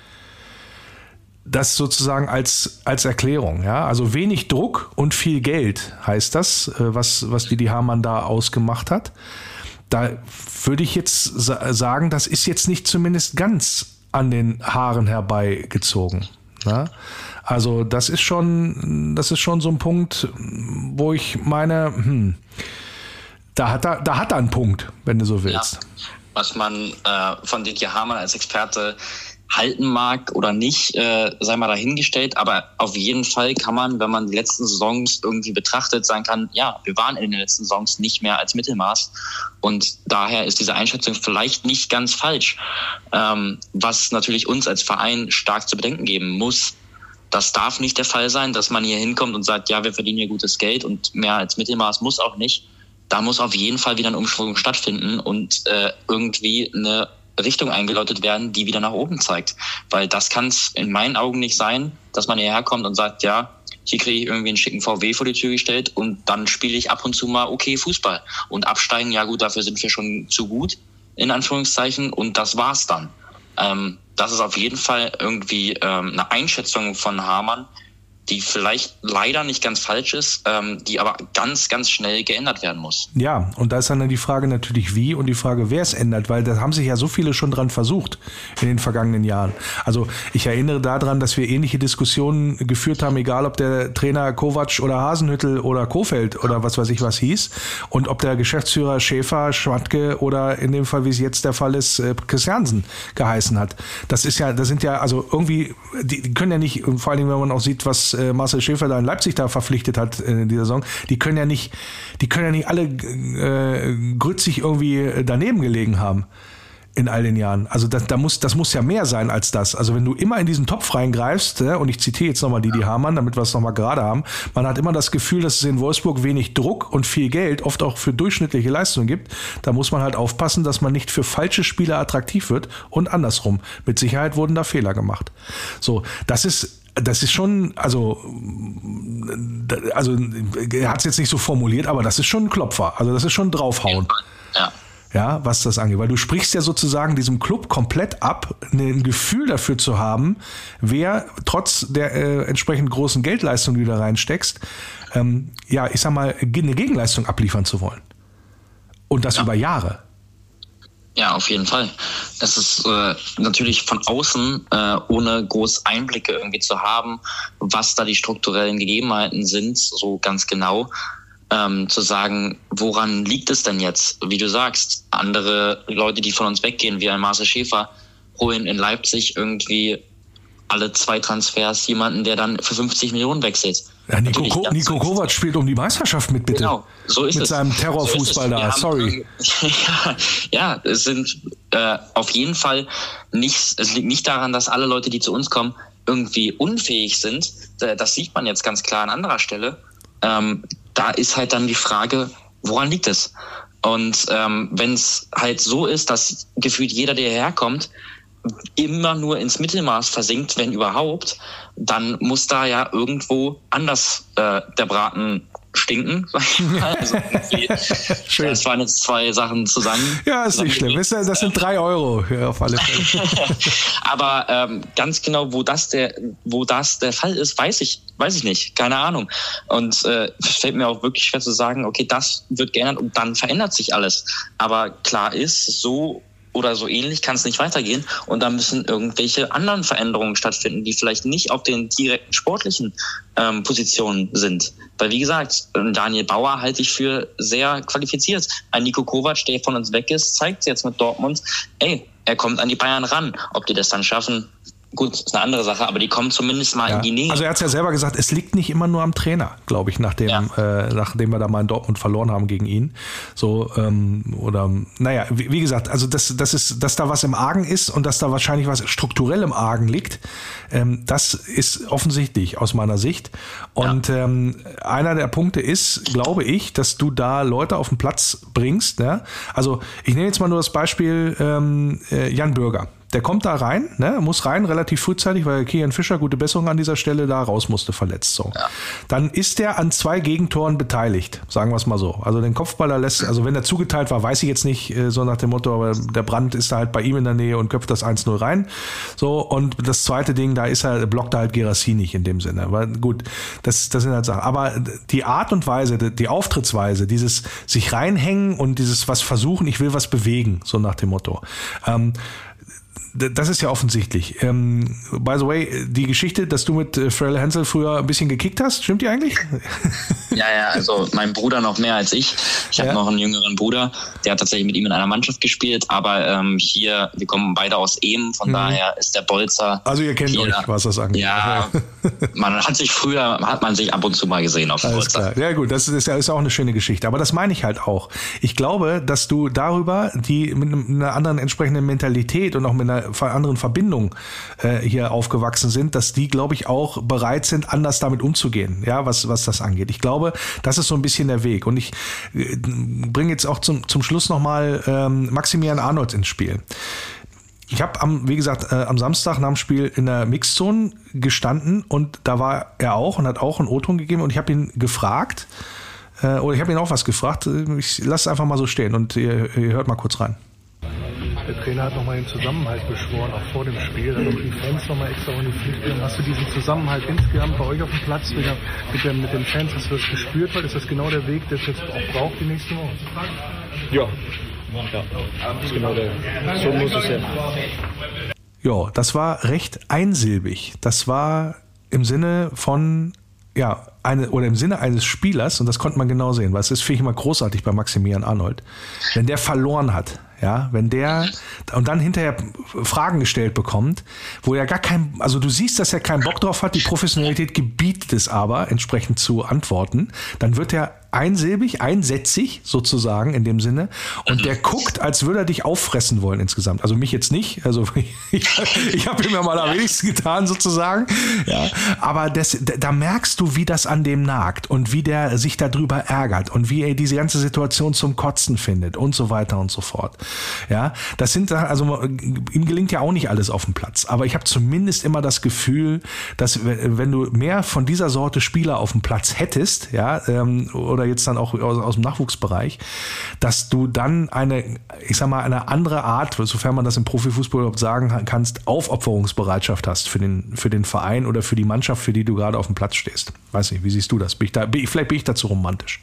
Das sozusagen als, als Erklärung, ja. Also wenig Druck und viel Geld heißt das, äh, was, was Didi Hamann da ausgemacht hat. Da würde ich jetzt sa- sagen, das ist jetzt nicht zumindest ganz an den Haaren herbeigezogen. Ja? Also das ist schon, das ist schon so ein Punkt, wo ich meine, hm, da hat er, da hat er einen Punkt, wenn du so willst. Ja, was man äh, von Didi Hamann als Experte halten mag oder nicht, äh, sei mal dahingestellt. Aber auf jeden Fall kann man, wenn man die letzten Saisons irgendwie betrachtet, sagen kann, ja, wir waren in den letzten Saisons nicht mehr als Mittelmaß. Und daher ist diese Einschätzung vielleicht nicht ganz falsch. Ähm, was natürlich uns als Verein stark zu bedenken geben muss. Das darf nicht der Fall sein, dass man hier hinkommt und sagt, ja, wir verdienen hier gutes Geld und mehr als Mittelmaß muss auch nicht. Da muss auf jeden Fall wieder ein Umschwung stattfinden und äh, irgendwie eine Richtung eingeläutet werden, die wieder nach oben zeigt. Weil das kann es in meinen Augen nicht sein, dass man hierher kommt und sagt, ja, hier kriege ich irgendwie einen schicken V W vor die Tür gestellt und dann spiele ich ab und zu mal okay Fußball. Und absteigen, ja gut, dafür sind wir schon zu gut, in Anführungszeichen, und das war's dann. Ähm, das ist auf jeden Fall irgendwie ähm, eine Einschätzung von Hamann, die vielleicht leider nicht ganz falsch ist, ähm, die aber ganz, ganz schnell geändert werden muss. Ja, und da ist dann die Frage natürlich wie und die Frage, wer es ändert, weil da haben sich ja so viele schon dran versucht in den vergangenen Jahren. Also ich erinnere daran, dass wir ähnliche Diskussionen geführt haben, egal ob der Trainer Kovac oder Hasenhüttl oder Kofeld oder was weiß ich was hieß und ob der Geschäftsführer Schäfer, Schmatke oder in dem Fall, wie es jetzt der Fall ist, Christiansen geheißen hat. Das ist ja, das sind ja, also irgendwie, die, die können ja nicht, vor allem wenn man auch sieht, was Marcel Schäfer da in Leipzig da verpflichtet hat in dieser Saison, die können ja nicht, die können ja nicht alle äh, grützig irgendwie daneben gelegen haben in all den Jahren. Also das, da muss, das muss ja mehr sein als das. Also wenn du immer in diesen Topf reingreifst, und ich zitiere jetzt nochmal Didi Hamann, damit wir es nochmal gerade haben, man hat immer das Gefühl, dass es in Wolfsburg wenig Druck und viel Geld, oft auch für durchschnittliche Leistungen gibt. Da muss man halt aufpassen, dass man nicht für falsche Spieler attraktiv wird und andersrum. Mit Sicherheit wurden da Fehler gemacht. So, das ist Das ist schon, also, also er hat es jetzt nicht so formuliert, aber das ist schon ein Klopfer. Also das ist schon draufhauen. Ja. Ja, was das angeht. Weil du sprichst ja sozusagen diesem Club komplett ab, ein Gefühl dafür zu haben, wer trotz der äh, entsprechend großen Geldleistung, die du da reinsteckst, ähm, ja, ich sag mal, eine Gegenleistung abliefern zu wollen. Und das ja. über Jahre. Ja, auf jeden Fall. Es ist äh, natürlich von außen, äh, ohne groß Einblicke irgendwie zu haben, was da die strukturellen Gegebenheiten sind, so ganz genau, ähm, zu sagen, woran liegt es denn jetzt? Wie du sagst, andere Leute, die von uns weggehen, wie ein Marcel Schäfer, holen in Leipzig irgendwie alle zwei Transfers jemanden, der dann für fünfzig Millionen wechselt. Ja, Nico, Ko- Nico Kovac spielt um die Meisterschaft mit, bitte. Genau, so ist mit es. Mit seinem Terrorfußball so da, sorry. ja, ja, es sind äh, auf jeden Fall nicht, es liegt nicht daran, dass alle Leute, die zu uns kommen, irgendwie unfähig sind. Das sieht man jetzt ganz klar an anderer Stelle. Ähm, da ist halt dann die Frage, woran liegt es? Und ähm, wenn es halt so ist, dass gefühlt jeder, der hierher kommt, immer nur ins Mittelmaß versinkt, wenn überhaupt, dann muss da ja irgendwo anders äh, der Braten stinken. Also Schön. Das waren jetzt zwei Sachen zusammen. Ja, ist nicht schlimm. Das sind drei Euro ja, auf alle Fälle. Aber ähm, ganz genau, wo das der, wo das der Fall ist, weiß ich, weiß ich nicht. Keine Ahnung. Und äh, es fällt mir auch wirklich schwer zu sagen, okay, das wird geändert und dann verändert sich alles. Aber klar ist, so oder so ähnlich kann es nicht weitergehen und da müssen irgendwelche anderen Veränderungen stattfinden, die vielleicht nicht auf den direkten sportlichen ähm, Positionen sind. Weil wie gesagt, Daniel Bauer halte ich für sehr qualifiziert. Ein Nico Kovac, der von uns weg ist, zeigt jetzt mit Dortmund, ey, er kommt an die Bayern ran. Ob die das dann schaffen, gut, ist eine andere Sache, aber die kommen zumindest mal ja. in die Nähe. Also er hat es ja selber gesagt, es liegt nicht immer nur am Trainer, glaube ich, nachdem, ja. äh, nachdem wir da mal in Dortmund verloren haben gegen ihn. So, ähm, oder, naja, wie, wie gesagt, also das, das ist, dass da was im Argen ist und dass da wahrscheinlich was strukturell im Argen liegt, ähm, das ist offensichtlich aus meiner Sicht. Und ja. ähm, einer der Punkte ist, glaube ich, dass du da Leute auf den Platz bringst. Ne? Also ich nehme jetzt mal nur das Beispiel ähm, äh, Jan Bürger. Der kommt da rein, ne, muss rein, relativ frühzeitig, weil Kilian Fischer, gute Besserung an dieser Stelle, da raus musste, verletzt. So. Ja. Dann ist der an zwei Gegentoren beteiligt, sagen wir es mal so. Also den Kopfballer lässt, also wenn er zugeteilt war, weiß ich jetzt nicht, so nach dem Motto, aber der Brandt ist da halt bei ihm in der Nähe und köpft das eins null rein. So, und das zweite Ding, da ist er, blockt er halt Guirassy nicht in dem Sinne. Aber gut, das, das sind halt Sachen. Aber die Art und Weise, die Auftrittsweise, dieses sich reinhängen und dieses was versuchen, ich will was bewegen, so nach dem Motto. Ähm, Das ist ja offensichtlich. Ähm, by the way, die Geschichte, dass du mit äh, Frelle Hensel früher ein bisschen gekickt hast, stimmt die eigentlich? Ja, ja, also mein Bruder noch mehr als ich. Ich habe Ja. noch einen jüngeren Bruder, der hat tatsächlich mit ihm in einer Mannschaft gespielt, aber ähm, hier, wir kommen beide aus Ehm, von Mhm. daher ist der Bolzer. Also ihr kennt hier, euch, was das angeht. Ja, man hat sich früher, hat man sich ab und zu mal gesehen auf dem Alles Bolzer. klar. Ja gut, das ist ja ist auch eine schöne Geschichte. Aber das meine ich halt auch. Ich glaube, dass du darüber, die mit einer anderen entsprechenden Mentalität und auch mit einer anderen Verbindung äh, hier aufgewachsen sind, dass die, glaube ich, auch bereit sind, anders damit umzugehen, ja, was, was das angeht. Ich glaube, das ist so ein bisschen der Weg. Und ich äh, bringe jetzt auch zum, zum Schluss nochmal ähm, Maximilian Arnold ins Spiel. Ich habe am, wie gesagt, äh, am Samstag nach dem Spiel in der Mixzone gestanden und da war er auch und hat auch einen O-Ton gegeben und ich habe ihn gefragt, äh, oder ich habe ihn auch was gefragt, ich lasse es einfach mal so stehen und ihr, ihr hört mal kurz rein. Der Trainer hat nochmal den Zusammenhalt beschworen, auch vor dem Spiel, hat auch die Fans nochmal extra in die Pflicht genommen. Hast du diesen Zusammenhalt insgesamt bei euch auf dem Platz mit, der, mit, der, mit den Fans, hast du das gespürt? Weil ist das genau der Weg, der es jetzt auch braucht die nächsten Wochen? Ja. Ja, das ist genau der. So muss es sein. Ja, das war recht einsilbig. Das war im Sinne von, ja, eine, oder im Sinne eines Spielers, und das konnte man genau sehen, weil es ist, finde ich immer großartig bei Maximilian Arnold, wenn der verloren hat, ja, wenn der und dann hinterher Fragen gestellt bekommt, wo er gar kein, also du siehst, dass er keinen Bock drauf hat, die Professionalität gebietet es aber, entsprechend zu antworten, dann wird er einsilbig, einsätzig sozusagen in dem Sinne und der guckt, als würde er dich auffressen wollen insgesamt. Also mich jetzt nicht, also ich, ich habe ihm ja mal am wenigsten getan sozusagen, ja, aber das, da merkst du, wie das an dem nagt und wie der sich darüber ärgert und wie er diese ganze Situation zum Kotzen findet und so weiter und so fort. Ja, das sind, also ihm gelingt ja auch nicht alles auf dem Platz, aber ich habe zumindest immer das Gefühl, dass wenn du mehr von dieser Sorte Spieler auf dem Platz hättest, ja, ähm, oder jetzt dann auch aus, aus dem Nachwuchsbereich, dass du dann eine, ich sag mal, eine andere Art, sofern man das im Profifußball überhaupt sagen kannst, Aufopferungsbereitschaft hast für den, für den Verein oder für die Mannschaft, für die du gerade auf dem Platz stehst. Weiß nicht, wie siehst du das? Bin ich da, bin ich, vielleicht bin ich dazu romantisch.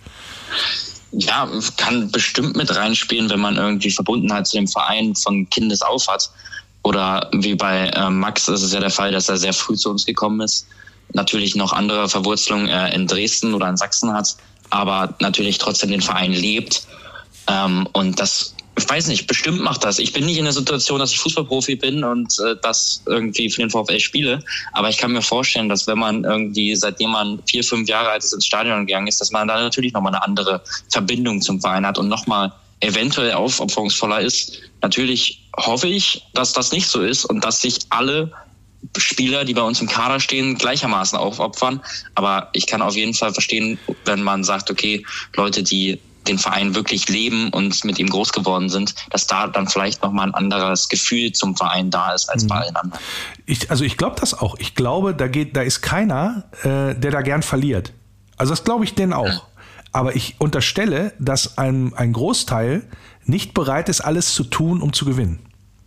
Ja, kann bestimmt mit reinspielen, wenn man irgendwie Verbundenheit zu dem Verein von Kindes auf hat. Oder wie bei äh, Max ist es ja der Fall, dass er sehr früh zu uns gekommen ist. Natürlich noch andere Verwurzelungen äh, in Dresden oder in Sachsen hat, aber natürlich trotzdem den Verein lebt. Ähm, und das, ich weiß nicht, bestimmt macht das. Ich bin nicht in der Situation, dass ich Fußballprofi bin und äh, das irgendwie für den VfL spiele. Aber ich kann mir vorstellen, dass wenn man irgendwie, seitdem man vier, fünf Jahre alt ist, ins Stadion gegangen ist, dass man da natürlich nochmal eine andere Verbindung zum Verein hat und nochmal eventuell aufopferungsvoller ist. Natürlich hoffe ich, dass das nicht so ist und dass sich alle Spieler, die bei uns im Kader stehen, gleichermaßen aufopfern. Aber ich kann auf jeden Fall verstehen, wenn man sagt, okay, Leute, die den Verein wirklich leben und mit ihm groß geworden sind, dass da dann vielleicht nochmal ein anderes Gefühl zum Verein da ist als bei allen anderen. Ich, also ich glaube das auch. Ich glaube, da geht, da ist keiner, äh, der da gern verliert. Also das glaube ich denen auch. Ja. Aber ich unterstelle, dass ein, ein Großteil nicht bereit ist, alles zu tun, um zu gewinnen.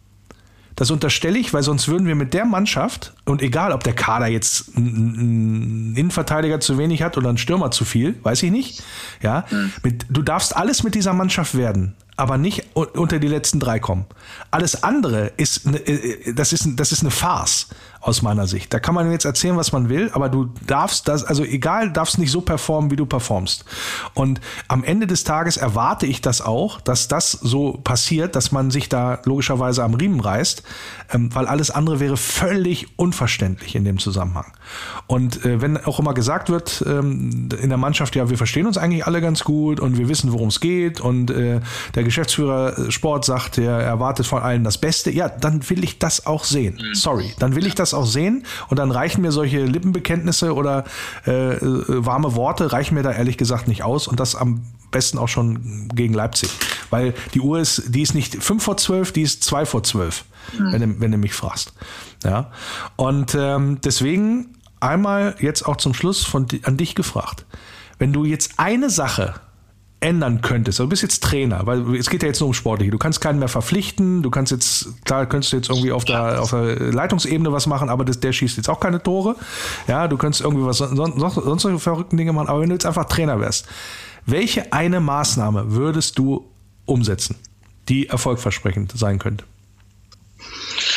Das unterstelle ich, weil sonst würden wir mit der Mannschaft, und egal, ob der Kader jetzt einen Innenverteidiger zu wenig hat oder einen Stürmer zu viel, weiß ich nicht, ja, mhm. mit, du darfst alles mit dieser Mannschaft werden, aber nicht unter die letzten drei kommen. Alles andere ist, das ist, das ist eine Farce aus meiner Sicht. Da kann man jetzt erzählen, was man will, aber du darfst das, also egal, darfst nicht so performen, wie du performst. Und am Ende des Tages erwarte ich das auch, dass das so passiert, dass man sich da logischerweise am Riemen reißt, ähm, weil alles andere wäre völlig unverständlich in dem Zusammenhang. Und äh, wenn auch immer gesagt wird ähm, in der Mannschaft, ja, wir verstehen uns eigentlich alle ganz gut und wir wissen, worum es geht und äh, der Geschäftsführer Sport sagt, er erwartet von allen das Beste, ja, dann will ich das auch sehen. Sorry, dann will ich das auch sehen und dann reichen mir solche Lippenbekenntnisse oder äh, warme Worte, reichen mir da ehrlich gesagt nicht aus und das am besten auch schon gegen Leipzig. Weil die Uhr ist, die ist nicht fünf vor zwölf, die ist zwei vor zwölf, mhm. wenn, du, wenn du mich fragst. Ja. Und ähm, deswegen einmal jetzt auch zum Schluss von, an dich gefragt. Wenn du jetzt eine Sache ändern könntest, also du bist jetzt Trainer, weil es geht ja jetzt nur um Sportliche, du kannst keinen mehr verpflichten, du kannst jetzt, klar könntest du jetzt irgendwie auf der, auf der Leitungsebene was machen, aber das, der schießt jetzt auch keine Tore, ja, du könntest irgendwie was, sonst, sonst solche verrückten Dinge machen, aber wenn du jetzt einfach Trainer wärst, welche eine Maßnahme würdest du umsetzen, die erfolgversprechend sein könnte?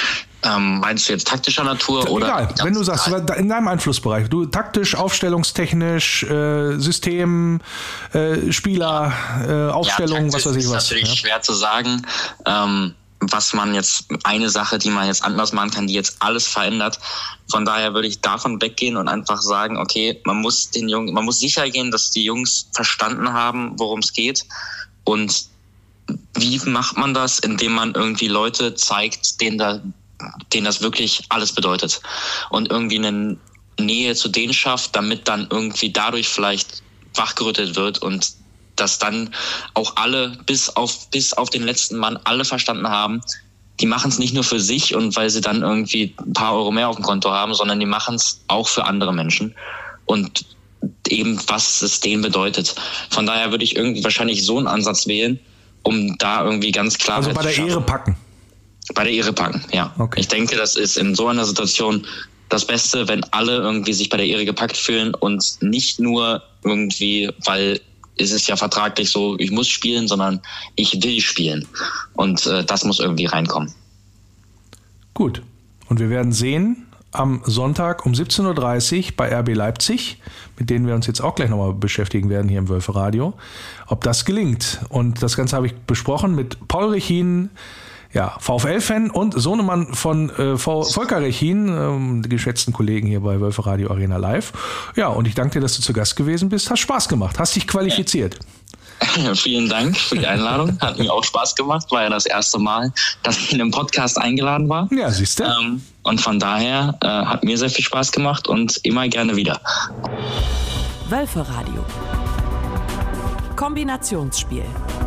Ähm, meinst du jetzt taktischer Natur? Oder egal, wenn du sagst, in deinem Einflussbereich, du taktisch, aufstellungstechnisch, äh, System, äh, Spieler, äh, Aufstellung, ja, was weiß ich was. Das ist natürlich ja. schwer zu sagen, ähm, was man jetzt, eine Sache, die man jetzt anders machen kann, die jetzt alles verändert. Von daher würde ich davon weggehen und einfach sagen, okay, man muss den Jungen, man muss sicher gehen, dass die Jungs verstanden haben, worum es geht. Und wie macht man das? Indem man irgendwie Leute zeigt, denen da denen das wirklich alles bedeutet und irgendwie eine Nähe zu denen schafft, damit dann irgendwie dadurch vielleicht wachgerüttelt wird und dass dann auch alle bis auf bis auf den letzten Mann alle verstanden haben, die machen es nicht nur für sich und weil sie dann irgendwie ein paar Euro mehr auf dem Konto haben, sondern die machen es auch für andere Menschen und eben was es denen bedeutet. Von daher würde ich irgendwie wahrscheinlich so einen Ansatz wählen, um da irgendwie ganz klar also bei der Ehre packen. Bei der Ehre packen, ja. Okay. Ich denke, das ist in so einer Situation das Beste, wenn alle irgendwie sich bei der Ehre gepackt fühlen und nicht nur irgendwie, weil es ist ja vertraglich so, ich muss spielen, sondern ich will spielen. Und äh, das muss irgendwie reinkommen. Gut. Und wir werden sehen am Sonntag um siebzehn Uhr dreißig bei R B Leipzig, mit denen wir uns jetzt auch gleich nochmal beschäftigen werden hier im Wölferadio, ob das gelingt. Und das Ganze habe ich besprochen mit Paul Rechin, ja, VfL-Fan und Sohnemann von äh, Volker Rechin, ähm, die geschätzten Kollegen hier bei Wölferadio Arena Live. Ja, und ich danke dir, dass du zu Gast gewesen bist. Hast Spaß gemacht, hast dich qualifiziert. Ja. Vielen Dank für die Einladung. Hat mir auch Spaß gemacht. War ja das erste Mal, dass ich in einem Podcast eingeladen war. Ja, siehst du. Ähm, und von daher äh, hat mir sehr viel Spaß gemacht und immer gerne wieder. Wölferadio. Kombinationsspiel.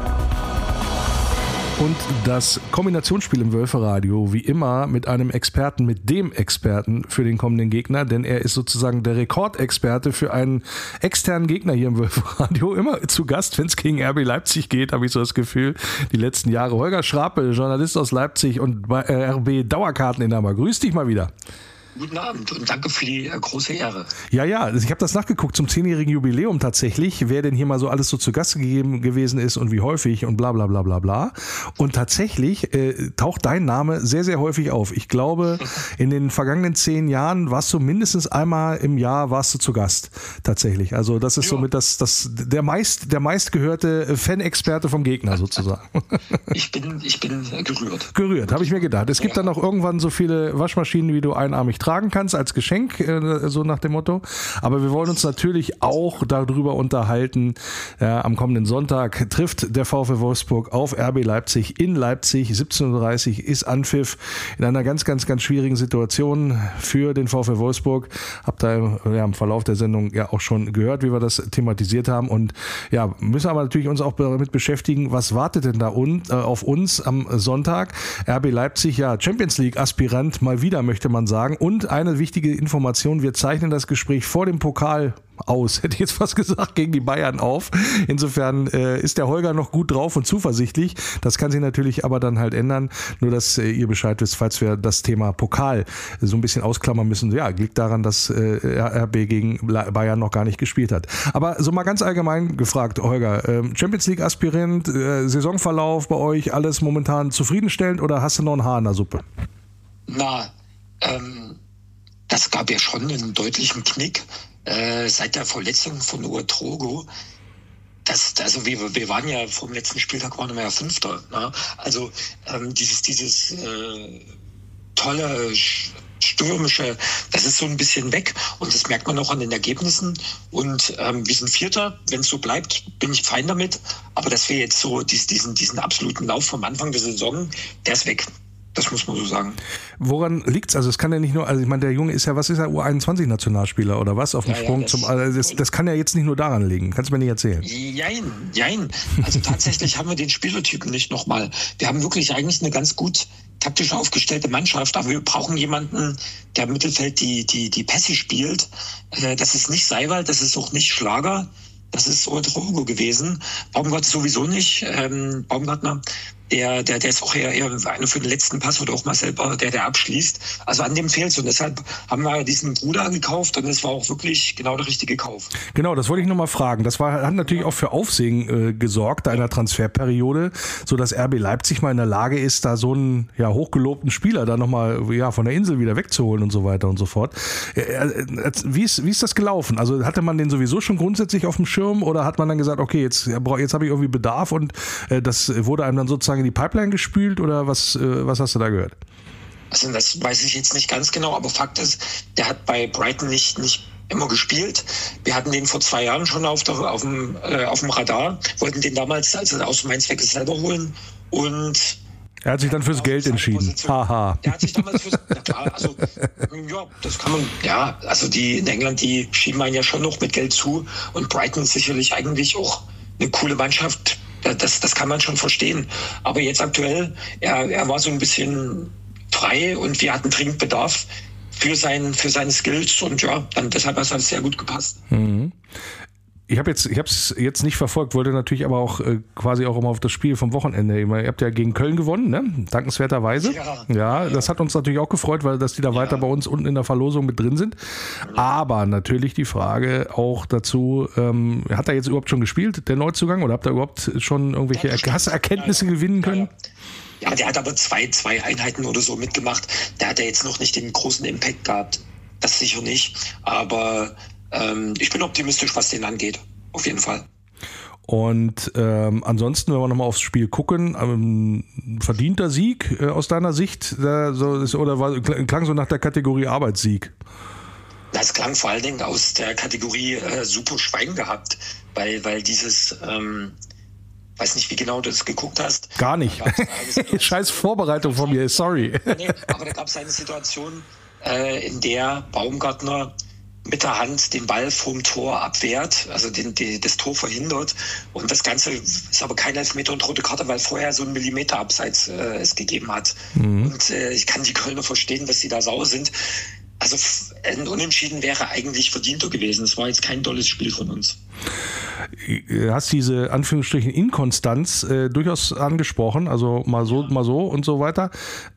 Und das Kombinationsspiel im Wölferadio, wie immer, mit einem Experten, mit dem Experten für den kommenden Gegner, denn er ist sozusagen der Rekordexperte für einen externen Gegner hier im Wölferadio. Immer zu Gast, wenn es gegen R B Leipzig geht, habe ich so das Gefühl, die letzten Jahre. Holger Schrape, Journalist aus Leipzig und bei R B Dauerkarteninhaber. Grüß dich mal wieder. Guten Abend und danke für die äh, große Ehre. Ja, ja, also ich habe das nachgeguckt zum zehnjährigen Jubiläum tatsächlich, wer denn hier mal so alles so zu Gast gegeben gewesen ist und wie häufig und bla bla bla bla bla. Und tatsächlich äh, taucht dein Name sehr, sehr häufig auf. Ich glaube, in den vergangenen zehn Jahren warst du mindestens einmal im Jahr warst du zu Gast tatsächlich. Also das ist ja. somit das, das, der meist der meistgehörte Fan-Experte vom Gegner sozusagen. Ich bin, ich bin gerührt. Gerührt, habe ich mir gedacht. Es gibt ja. dann auch irgendwann so viele Waschmaschinen, wie du einarmig tragen kannst als Geschenk, äh, so nach dem Motto. Aber wir wollen uns natürlich auch darüber unterhalten. Ja, am kommenden Sonntag trifft der VfL Wolfsburg auf R B Leipzig in Leipzig. siebzehn Uhr dreißig ist Anpfiff in einer ganz, ganz, ganz schwierigen Situation für den VfL Wolfsburg. Habt ihr ja, im Verlauf der Sendung ja auch schon gehört, wie wir das thematisiert haben. Und ja, müssen aber natürlich uns auch damit beschäftigen, was wartet denn da un, äh, auf uns am Sonntag? R B Leipzig, ja, Champions League Aspirant mal wieder, möchte man sagen. Und eine wichtige Information, wir zeichnen das Gespräch vor dem Pokal aus, hätte ich jetzt fast gesagt, gegen die Bayern auf. Insofern äh, ist der Holger noch gut drauf und zuversichtlich. Das kann sich natürlich aber dann halt ändern. Nur, dass äh, ihr Bescheid wisst, falls wir das Thema Pokal so ein bisschen ausklammern müssen. Ja, liegt daran, dass äh, R B gegen Bayern noch gar nicht gespielt hat. Aber so mal ganz allgemein gefragt, Holger, äh, Champions League Aspirant, äh, Saisonverlauf bei euch, alles momentan zufriedenstellend oder hast du noch ein Haar in der Suppe? Na, ähm, das gab ja schon einen deutlichen Knick. Äh, seit der Verletzung von Uetrogo, das, also wir, wir waren ja vom letzten Spieltag waren wir ja Fünfter. Ne? Also ähm, dieses, dieses äh, tolle, stürmische, das ist so ein bisschen weg und das merkt man auch an den Ergebnissen. Und ähm, wir sind Vierter, wenn es so bleibt, bin ich fein damit. Aber dass wir jetzt so dies, diesen, diesen absoluten Lauf vom Anfang der Saison, der ist weg. Das muss man so sagen. Woran liegt's? Also es kann ja nicht nur, also ich meine, der Junge ist ja, was ist er, U einundzwanzig Nationalspieler oder was? Auf dem ja, Sprung ja, das, zum, also das, das kann ja jetzt nicht nur daran liegen. Kannst du mir nicht erzählen? Jein, jein. Also tatsächlich haben wir den Spielertypen nicht nochmal. Wir haben wirklich eigentlich eine ganz gut taktisch aufgestellte Mannschaft, aber wir brauchen jemanden, der im Mittelfeld die, die, die Pässe spielt. Das ist nicht Seiwald, das ist auch nicht Schlager. Das ist Uetrogo gewesen. Baumgart sowieso nicht. Ähm, Baumgartner. der, der, der ist auch eher, eher einer für den letzten Pass oder auch mal selber, der, der abschließt. Also an dem fehlt es. Und deshalb haben wir diesen Bruder gekauft und es war auch wirklich genau der richtige Kauf. Genau, das wollte ich nochmal fragen. Das war, hat natürlich auch für Aufsehen äh, gesorgt, einer Transferperiode, so dass R B Leipzig mal in der Lage ist, da so einen ja, hochgelobten Spieler da nochmal ja, von der Insel wieder wegzuholen und so weiter und so fort. Äh, wie, ist, wie ist das gelaufen? Also hatte man den sowieso schon grundsätzlich auf dem Schirm oder hat man dann gesagt, okay, jetzt, jetzt habe ich irgendwie Bedarf und äh, das wurde einem dann sozusagen in die Pipeline gespült oder was, äh, was hast du da gehört? Also das weiß ich jetzt nicht ganz genau, aber Fakt ist, der hat bei Brighton nicht, nicht immer gespielt. Wir hatten den vor zwei Jahren schon auf, der, auf, dem, äh, auf dem Radar, wollten den damals also aus Mainz weg selber holen und er hat sich dann fürs Geld entschieden. Haha. Der hat sich damals fürs, na klar, also, ja, das kann man, ja, also die in England, die schieben einen ja schon noch mit Geld zu und Brighton ist sicherlich eigentlich auch eine coole Mannschaft. Das, das kann man schon verstehen. Aber jetzt aktuell, er, er war so ein bisschen frei und wir hatten dringend Bedarf für, sein, für seine Skills und ja, dann deshalb hat es sehr gut gepasst. Mhm. Ich habe jetzt, ich habe es jetzt nicht verfolgt, wollte natürlich aber auch äh, quasi auch immer auf das Spiel vom Wochenende. Ihr habt ja gegen Köln gewonnen, ne? Dankenswerterweise. Ja, ja, das hat uns natürlich auch gefreut, weil dass die da ja. weiter bei uns unten in der Verlosung mit drin sind. Aber natürlich die Frage auch dazu: ähm, Hat er jetzt überhaupt schon gespielt, der Neuzugang, oder habt ihr überhaupt schon irgendwelche ja, hast du Erkenntnisse ja, ja. gewinnen können? Ja, ja. ja, der hat aber zwei, zwei Einheiten oder so mitgemacht. Der hat ja jetzt noch nicht den großen Impact gehabt. Das sicher nicht. Aber ich bin optimistisch, was den angeht. Auf jeden Fall. Und ähm, ansonsten, wenn wir nochmal aufs Spiel gucken, ähm, verdienter Sieg äh, aus deiner Sicht? Äh, so ist, oder war, klang so nach der Kategorie Arbeitssieg? Das klang vor allen Dingen aus der Kategorie äh, super Schwein gehabt, weil, weil dieses, ähm, weiß nicht, wie genau du das geguckt hast. Gar nicht. Scheiß Vorbereitung von mir, sorry. Nee, aber da gab es eine Situation, äh, in der Baumgartner mit der Hand den Ball vom Tor abwehrt, also den, die, das Tor verhindert. Und das Ganze ist aber kein Elfmeter und rote Karte, weil vorher so ein Millimeter abseits äh, es gegeben hat. Mhm. Und äh, ich kann die Kölner verstehen, dass sie da sauer sind. Also ein Unentschieden wäre eigentlich verdienter gewesen. Es war jetzt kein tolles Spiel von uns. Du hast diese Anführungsstrichen Inkonstanz äh, durchaus angesprochen, also mal so, mal so und so weiter.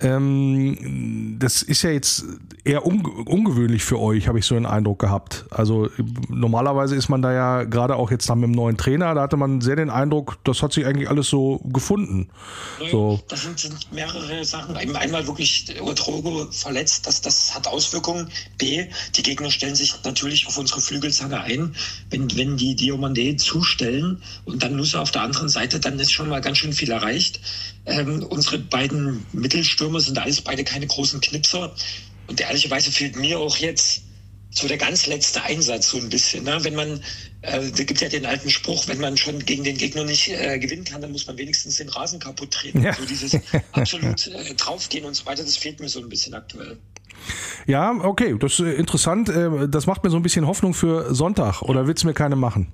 Ähm, das ist ja jetzt eher unge- ungewöhnlich für euch, habe ich so den Eindruck gehabt. Also normalerweise ist man da ja gerade auch jetzt dann mit dem neuen Trainer, da hatte man sehr den Eindruck, das hat sich eigentlich alles so gefunden. Ja, so. Das sind, sind mehrere Sachen. Einmal wirklich Ouedraogo verletzt, das, das hat Auswirkungen. B, die Gegner stellen sich natürlich auf unsere Flügelzange ein, wenn, wenn die Diomandé zustellen und dann Nusa auf der anderen Seite, dann ist schon mal ganz schön viel erreicht. Ähm, unsere beiden Mittelstürmer sind alles beide keine großen Knipser und ehrlicherweise fehlt mir auch jetzt so der ganz letzte Einsatz so ein bisschen. Ne? Wenn man, äh, da gibt ja den alten Spruch, wenn man schon gegen den Gegner nicht äh, gewinnen kann, dann muss man wenigstens den Rasen kaputt treten. Ja. So dieses absolut äh, draufgehen und so weiter, das fehlt mir so ein bisschen aktuell. Ja, okay, das ist interessant. Das macht mir so ein bisschen Hoffnung für Sonntag. Oder willst du mir keine machen?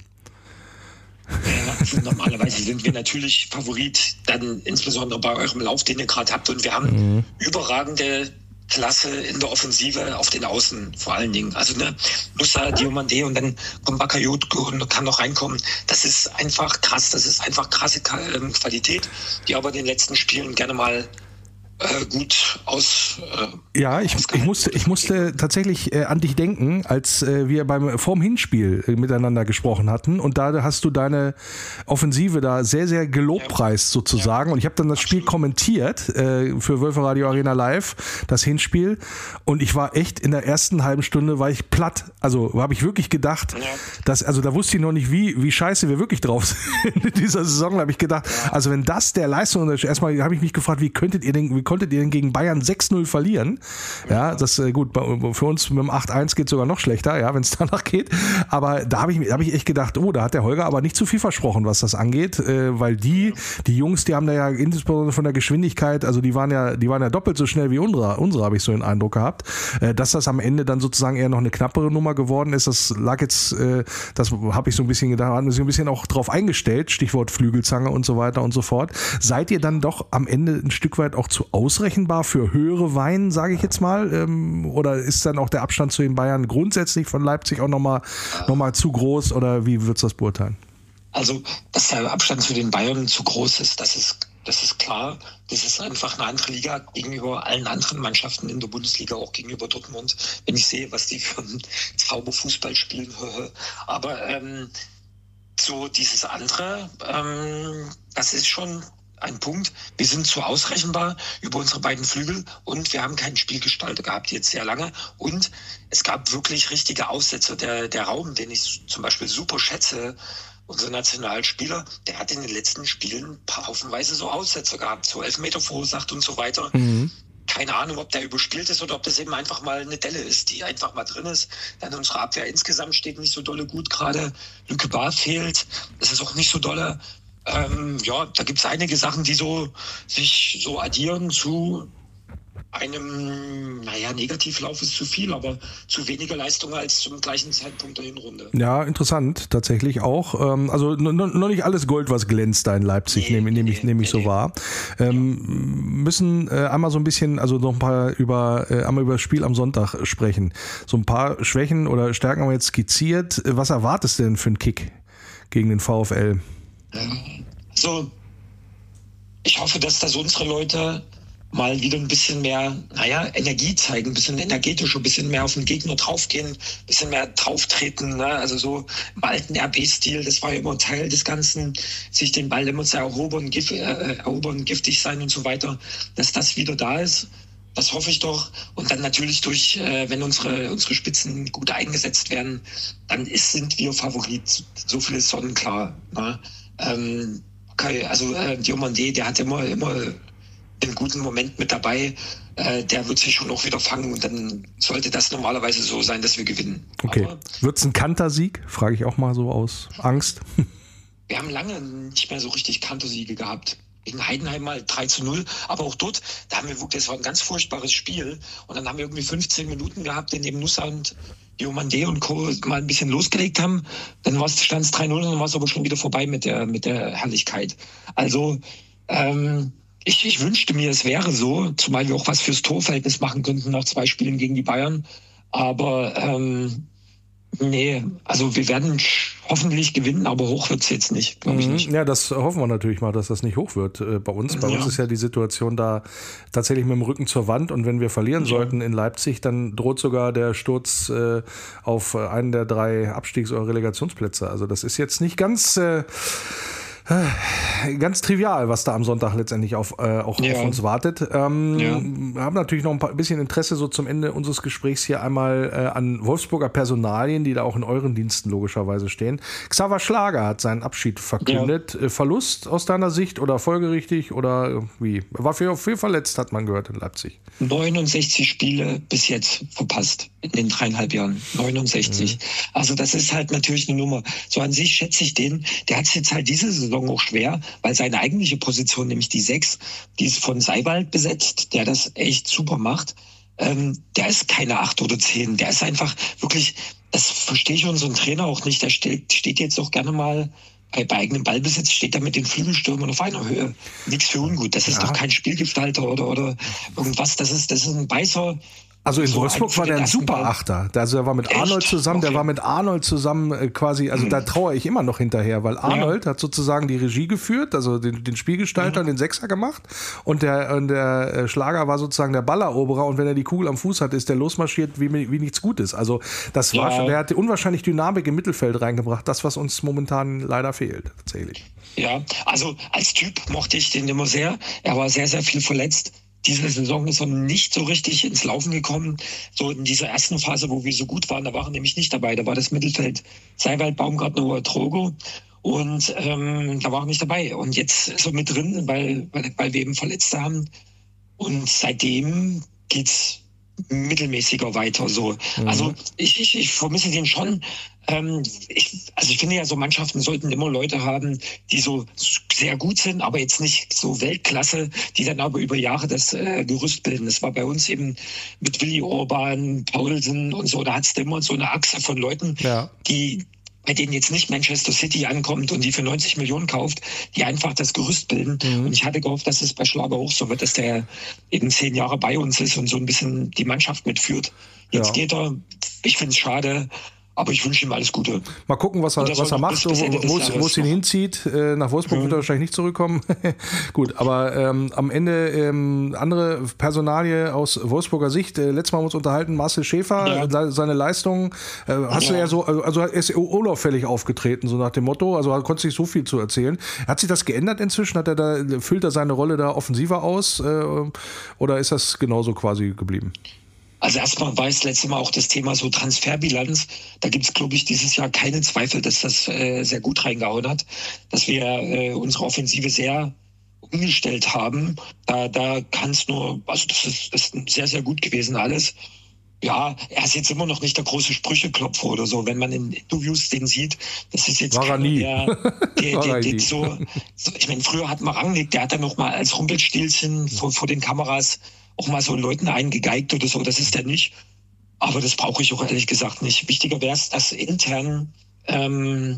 Ja, normalerweise sind wir natürlich Favorit, dann insbesondere bei eurem Lauf, den ihr gerade habt. Und wir haben mhm. überragende Klasse in der Offensive auf den Außen vor allen Dingen. Also ne, Nusa, Diomandé und dann kommt Bakayoko und kann noch reinkommen. Das ist einfach krass. Das ist einfach krasse Qualität, die aber in den letzten Spielen gerne mal Äh, gut aus. Äh, ja, ich, ich musste, ich musste tatsächlich äh, an dich denken, als äh, wir beim vorm Hinspiel äh, miteinander gesprochen hatten und da hast du deine Offensive da sehr, sehr gelobpreist sozusagen ja. Und ich habe dann das Spiel kommentiert äh, für Wölfe Radio Arena Live, das Hinspiel, und ich war echt in der ersten halben Stunde war ich platt. Also habe ich wirklich gedacht, ja. dass, also da wusste ich noch nicht, wie, wie scheiße wir wirklich drauf sind in dieser Saison. Da habe ich gedacht, ja. also wenn das der Leistung ist, erstmal habe ich mich gefragt, wie könntet ihr denn, wie konntet ihr denn gegen Bayern sechs null verlieren? Ja, das äh, gut, für uns mit dem acht eins geht es sogar noch schlechter, ja, wenn es danach geht. Aber da habe ich, hab ich echt gedacht, oh, da hat der Holger aber nicht zu viel versprochen, was das angeht, äh, weil die, die Jungs, die haben da ja insbesondere von der Geschwindigkeit, also die waren ja, die waren ja doppelt so schnell wie unsere, unsere habe ich so den Eindruck gehabt, äh, dass das am Ende dann sozusagen eher noch eine knappere Nummer geworden ist. Das lag jetzt, äh, das habe ich so ein bisschen gedacht, haben wir sich ein bisschen auch drauf eingestellt, Stichwort Flügelzange und so weiter und so fort. Seid ihr dann doch am Ende ein Stück weit auch zu ausrechenbar für höhere Weinen, sage ich jetzt mal? Ähm, oder ist dann auch der Abstand zu den Bayern grundsätzlich von Leipzig auch nochmal noch mal zu groß? Oder wie würdest du das beurteilen? Also, dass der Abstand zu den Bayern zu groß ist, das ist Das ist klar. Das ist einfach eine andere Liga gegenüber allen anderen Mannschaften in der Bundesliga, auch gegenüber Dortmund. Wenn ich sehe, was die für einen Zauberfußball spielen. Aber ähm, so dieses andere, ähm, das ist schon ein Punkt. Wir sind zu ausrechenbar über unsere beiden Flügel und wir haben keinen Spielgestalter gehabt jetzt sehr lange. Und es gab wirklich richtige Aussetzer. Der, der Raum, den ich zum Beispiel super schätze, unser Nationalspieler, der hat in den letzten Spielen ein paar haufenweise so Aussetzer gehabt, so Elfmeter verursacht und so weiter. Mhm. Keine Ahnung, ob der überspielt ist oder ob das eben einfach mal eine Delle ist, die einfach mal drin ist. Dann unsere Abwehr insgesamt steht nicht so dolle gut gerade. Lücke Bar fehlt. Das ist auch nicht so dolle. Ähm, ja, da gibt es einige Sachen, die so sich so addieren zu einem, naja, Negativlauf ist zu viel, aber zu weniger Leistung als zum gleichen Zeitpunkt der Hinrunde. Ja, interessant, tatsächlich auch. Ähm, also n- n- noch nicht alles Gold, was glänzt da in Leipzig, nee, nehme nehm ich, nehm ich nee, so nee. wahr. Ähm, ja. Müssen äh, einmal so ein bisschen, also noch ein paar über, äh, einmal über das Spiel am Sonntag sprechen. So ein paar Schwächen oder Stärken haben wir jetzt skizziert. Was erwartest du denn für einen Kick gegen den VfL? Also, ich hoffe, dass das unsere Leute mal wieder ein bisschen mehr, naja, Energie zeigen, ein bisschen energetischer, ein bisschen mehr auf den Gegner draufgehen, ein bisschen mehr drauftreten, ne? Also so im alten R B-Stil, das war ja immer Teil des Ganzen, sich den Ball immer zu erobern, gif- äh, erobern, giftig sein und so weiter, dass das wieder da ist. Das hoffe ich doch. Und dann natürlich durch, äh, wenn unsere unsere Spitzen gut eingesetzt werden, dann ist, sind wir Favorit. So viel ist sonnenklar. Ne? Ähm, okay, also äh, Diomandé, der hat immer, immer einen guten Moment mit dabei, äh, der wird sich schon auch wieder fangen und dann sollte das normalerweise so sein, dass wir gewinnen. Okay. Wird es ein Kantersieg? Frage ich auch mal so aus Angst. Wir haben lange nicht mehr so richtig Kantersiege gehabt. Gegen Heidenheim mal drei zu null, aber auch dort, da haben wir wirklich, das war ein ganz furchtbares Spiel und dann haben wir irgendwie fünfzehn Minuten gehabt, in dem Nussa und Diomandé und Co. mal ein bisschen losgelegt haben, dann stand es drei null und dann war es aber schon wieder vorbei mit der, mit der Herrlichkeit. Also, ähm, Ich, ich wünschte mir, es wäre so, zumal wir auch was fürs Torverhältnis machen könnten nach zwei Spielen gegen die Bayern. Aber ähm, nee, also wir werden hoffentlich gewinnen, aber hoch wird es jetzt nicht, glaube ich nicht. Ja, das hoffen wir natürlich mal, dass das nicht hoch wird äh, bei uns. Bei Ja. uns ist ja die Situation da tatsächlich mit dem Rücken zur Wand und wenn wir verlieren Ja. sollten in Leipzig, dann droht sogar der Sturz äh, auf einen der drei Abstiegs- oder Relegationsplätze. Also das ist jetzt nicht ganz... Äh, Ganz trivial, was da am Sonntag letztendlich auf, äh, auch Ja. auf uns wartet. Ähm, Ja. Wir haben natürlich noch ein paar, bisschen Interesse so zum Ende unseres Gesprächs hier einmal äh, an Wolfsburger Personalien, die da auch in euren Diensten logischerweise stehen. Xaver Schlager hat seinen Abschied verkündet. Ja. Verlust aus deiner Sicht oder folgerichtig oder wie? War viel, viel verletzt, hat man gehört in Leipzig. neunundsechzig Spiele bis jetzt verpasst in den dreieinhalb Jahren. neunundsechzig. Mhm. Also das ist halt natürlich eine Nummer. So an sich schätze ich den. Der hat es jetzt halt diese Saison auch schwer, weil seine eigentliche Position, nämlich die sechs, die ist von Seiwald besetzt, der das echt super macht. Ähm, der ist keine acht oder zehn. Der ist einfach wirklich, das verstehe ich unseren Trainer auch nicht. Der steht, steht jetzt auch gerne mal bei, bei eigenem Ballbesitz, steht er mit den Flügelstürmern auf einer Höhe. Nichts für ungut. Das ist ja. doch kein Spielgestalter oder, oder irgendwas. Das ist, das ist ein Beißer. Also in so Wolfsburg war der ein super Achter. Also er war mit Echt? Arnold zusammen, okay. der war mit Arnold zusammen äh, quasi, also mhm. da trauere ich immer noch hinterher, weil Arnold ja. hat sozusagen die Regie geführt, also den, den Spielgestalter und mhm. den Sechser gemacht und der, und der Schlager war sozusagen der Balleroberer und wenn er die Kugel am Fuß hat, ist der losmarschiert wie, wie nichts Gutes. Also das war ja. schon, der hat unwahrscheinlich Dynamik im Mittelfeld reingebracht, das was uns momentan leider fehlt, tatsächlich. Ja, also als Typ mochte ich den immer sehr, er war sehr, sehr viel verletzt. Diese Saison ist er nicht so richtig ins Laufen gekommen. So in dieser ersten Phase, wo wir so gut waren, da war er nämlich nicht dabei. Da war das Mittelfeld Seiwald, Baumgartner oder Trogo. Und ähm, da war er nicht dabei. Und jetzt ist er mit drin, weil, weil, weil wir eben Verletzte haben. Und seitdem geht's mittelmäßiger weiter. So. Mhm. Also ich, ich, ich vermisse den schon. Ähm, ich, also ich finde ja, so Mannschaften sollten immer Leute haben, die so sehr gut sind, aber jetzt nicht so Weltklasse, die dann aber über Jahre das äh, Gerüst bilden. Das war bei uns eben mit Willi Orban, Paulsen und so. Da hat es immer so eine Achse von Leuten, ja. die bei denen jetzt nicht Manchester City ankommt und die für neunzig Millionen kauft, die einfach das Gerüst bilden. Mhm. Und ich hatte gehofft, dass es bei Schlager auch so wird, dass der eben zehn Jahre bei uns ist und so ein bisschen die Mannschaft mitführt. Jetzt ja. geht er, ich finde es schade, Aber ich wünsche ihm alles Gute. Mal gucken, was er, was er macht, bis, bis wo, wo es ihn hinzieht. Äh, nach Wolfsburg mhm. wird er wahrscheinlich nicht zurückkommen. Gut, aber ähm, am Ende ähm, andere Personalie aus Wolfsburger Sicht. Äh, letztes Mal haben wir uns unterhalten, Marcel Schäfer, ja. seine Leistungen. Äh, hast ja. du ja so, also er ist unauffällig aufgetreten, so nach dem Motto. Also er konnte sich so viel zu erzählen. Hat sich das geändert inzwischen? Hat er da, füllt er seine Rolle da offensiver aus? Äh, oder ist das genauso quasi geblieben? Also erstmal war es letztes Mal auch das Thema so Transferbilanz. Da gibt es, glaube ich, dieses Jahr keinen Zweifel, dass das äh, sehr gut reingehauen hat, dass wir äh, unsere Offensive sehr umgestellt haben. Da, da kann es nur, also das ist, das ist sehr, sehr gut gewesen alles. Ja, er ist jetzt immer noch nicht der große Sprücheklopfer oder so. Wenn man in Interviews den sieht, das ist jetzt war er nie. Der, der, der, der so, so, ich meine, früher hat man Rangnick, der hat dann noch mal als Rumpelstilzchen vor, vor den Kameras auch mal so Leuten eingegeigt oder so, das ist er nicht. Aber das brauche ich auch ehrlich gesagt nicht. Wichtiger wäre es, dass intern ähm,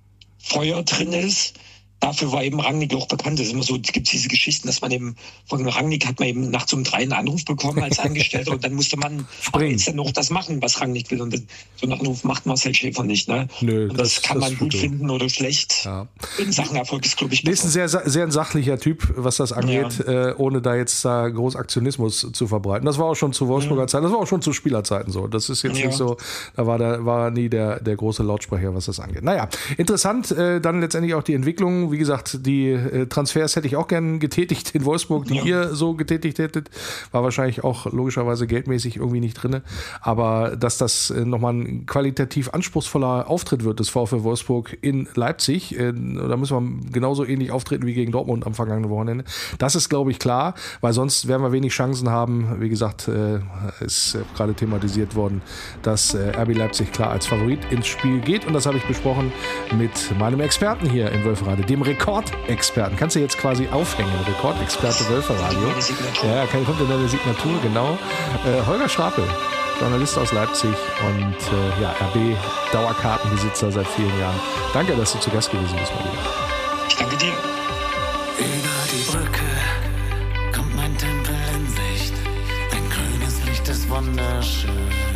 Feuer drin ist. Dafür war eben Rangnick auch bekannt. Es ist immer so, es gibt diese Geschichten, dass man eben von Rangnick hat man eben nachts um drei einen Anruf bekommen als Angestellter und dann musste man jetzt dann noch das machen, was Rangnick will. Und so einen Anruf macht Marcel Schäfer nicht. Ne? Nö, und das, das kann das man gut so finden oder schlecht. Ja. In Sachen Erfolg ist, glaube ich, besser. Ist ein sehr, sehr ein sachlicher Typ, was das angeht, ja. äh, ohne da jetzt da groß Aktionismus zu verbreiten. Das war auch schon zu Wolfsburger ja. Zeiten, das war auch schon zu Spielerzeiten so. Das ist jetzt ja. nicht so, da war der war nie der, der große Lautsprecher, was das angeht. Naja, interessant, äh, dann letztendlich auch die Entwicklung. Wie gesagt, die äh, Transfers hätte ich auch gern getätigt in Wolfsburg, die ja. ihr so getätigt hättet. War wahrscheinlich auch logischerweise geldmäßig irgendwie nicht drin. Aber dass das äh, nochmal ein qualitativ anspruchsvoller Auftritt wird des VfL Wolfsburg in Leipzig, äh, da müssen wir genauso ähnlich auftreten wie gegen Dortmund am vergangenen Wochenende. Das ist, glaube ich, klar, weil sonst werden wir wenig Chancen haben. Wie gesagt, äh, ist äh, gerade thematisiert worden, dass äh, R B Leipzig klar als Favorit ins Spiel geht. Und das habe ich besprochen mit meinem Experten hier im Wölferadio, dem Rekordexperten. Kannst du jetzt quasi aufhängen, Rekordexperte Wölferadio. Ja, kommt in deine Signatur, genau. Äh, Holger Schrapel, Journalist aus Leipzig und äh, ja, R B-Dauerkartenbesitzer seit vielen Jahren. Danke, dass du zu Gast gewesen bist, mal wieder. Ich danke dir. Über die Brücke kommt mein Tempel in Sicht. Ein grünes Licht ist wunderschön.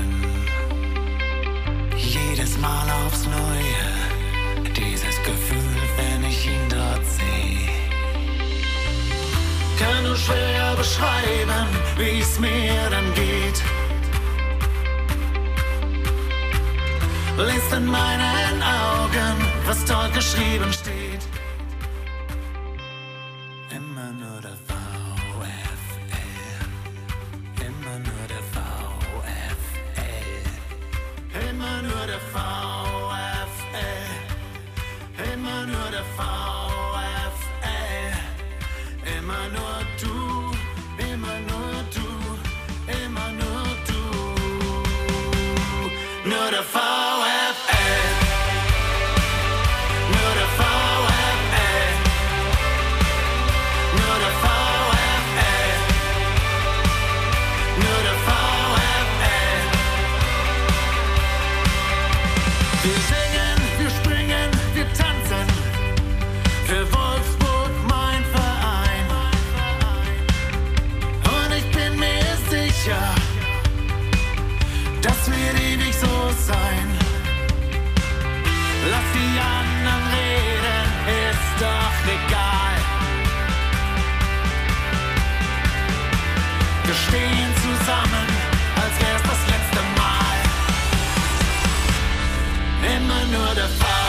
Jedes Mal aufs Neue, dieses Gefühl, wenn ich ihn dort sehe. Kann nur schwer beschreiben, wie es mir dann geht. Lest in meinen Augen, was dort geschrieben steht. Immer nur der VfL, immer nur der VfL, immer nur der VfL, immer nur der VfL, immer nur du, immer nur du, immer nur du, nur der VfL. Das wird ewig so sein. Lass die anderen reden, ist doch egal. Wir stehen zusammen, als wär's das letzte Mal. Immer nur der Fall.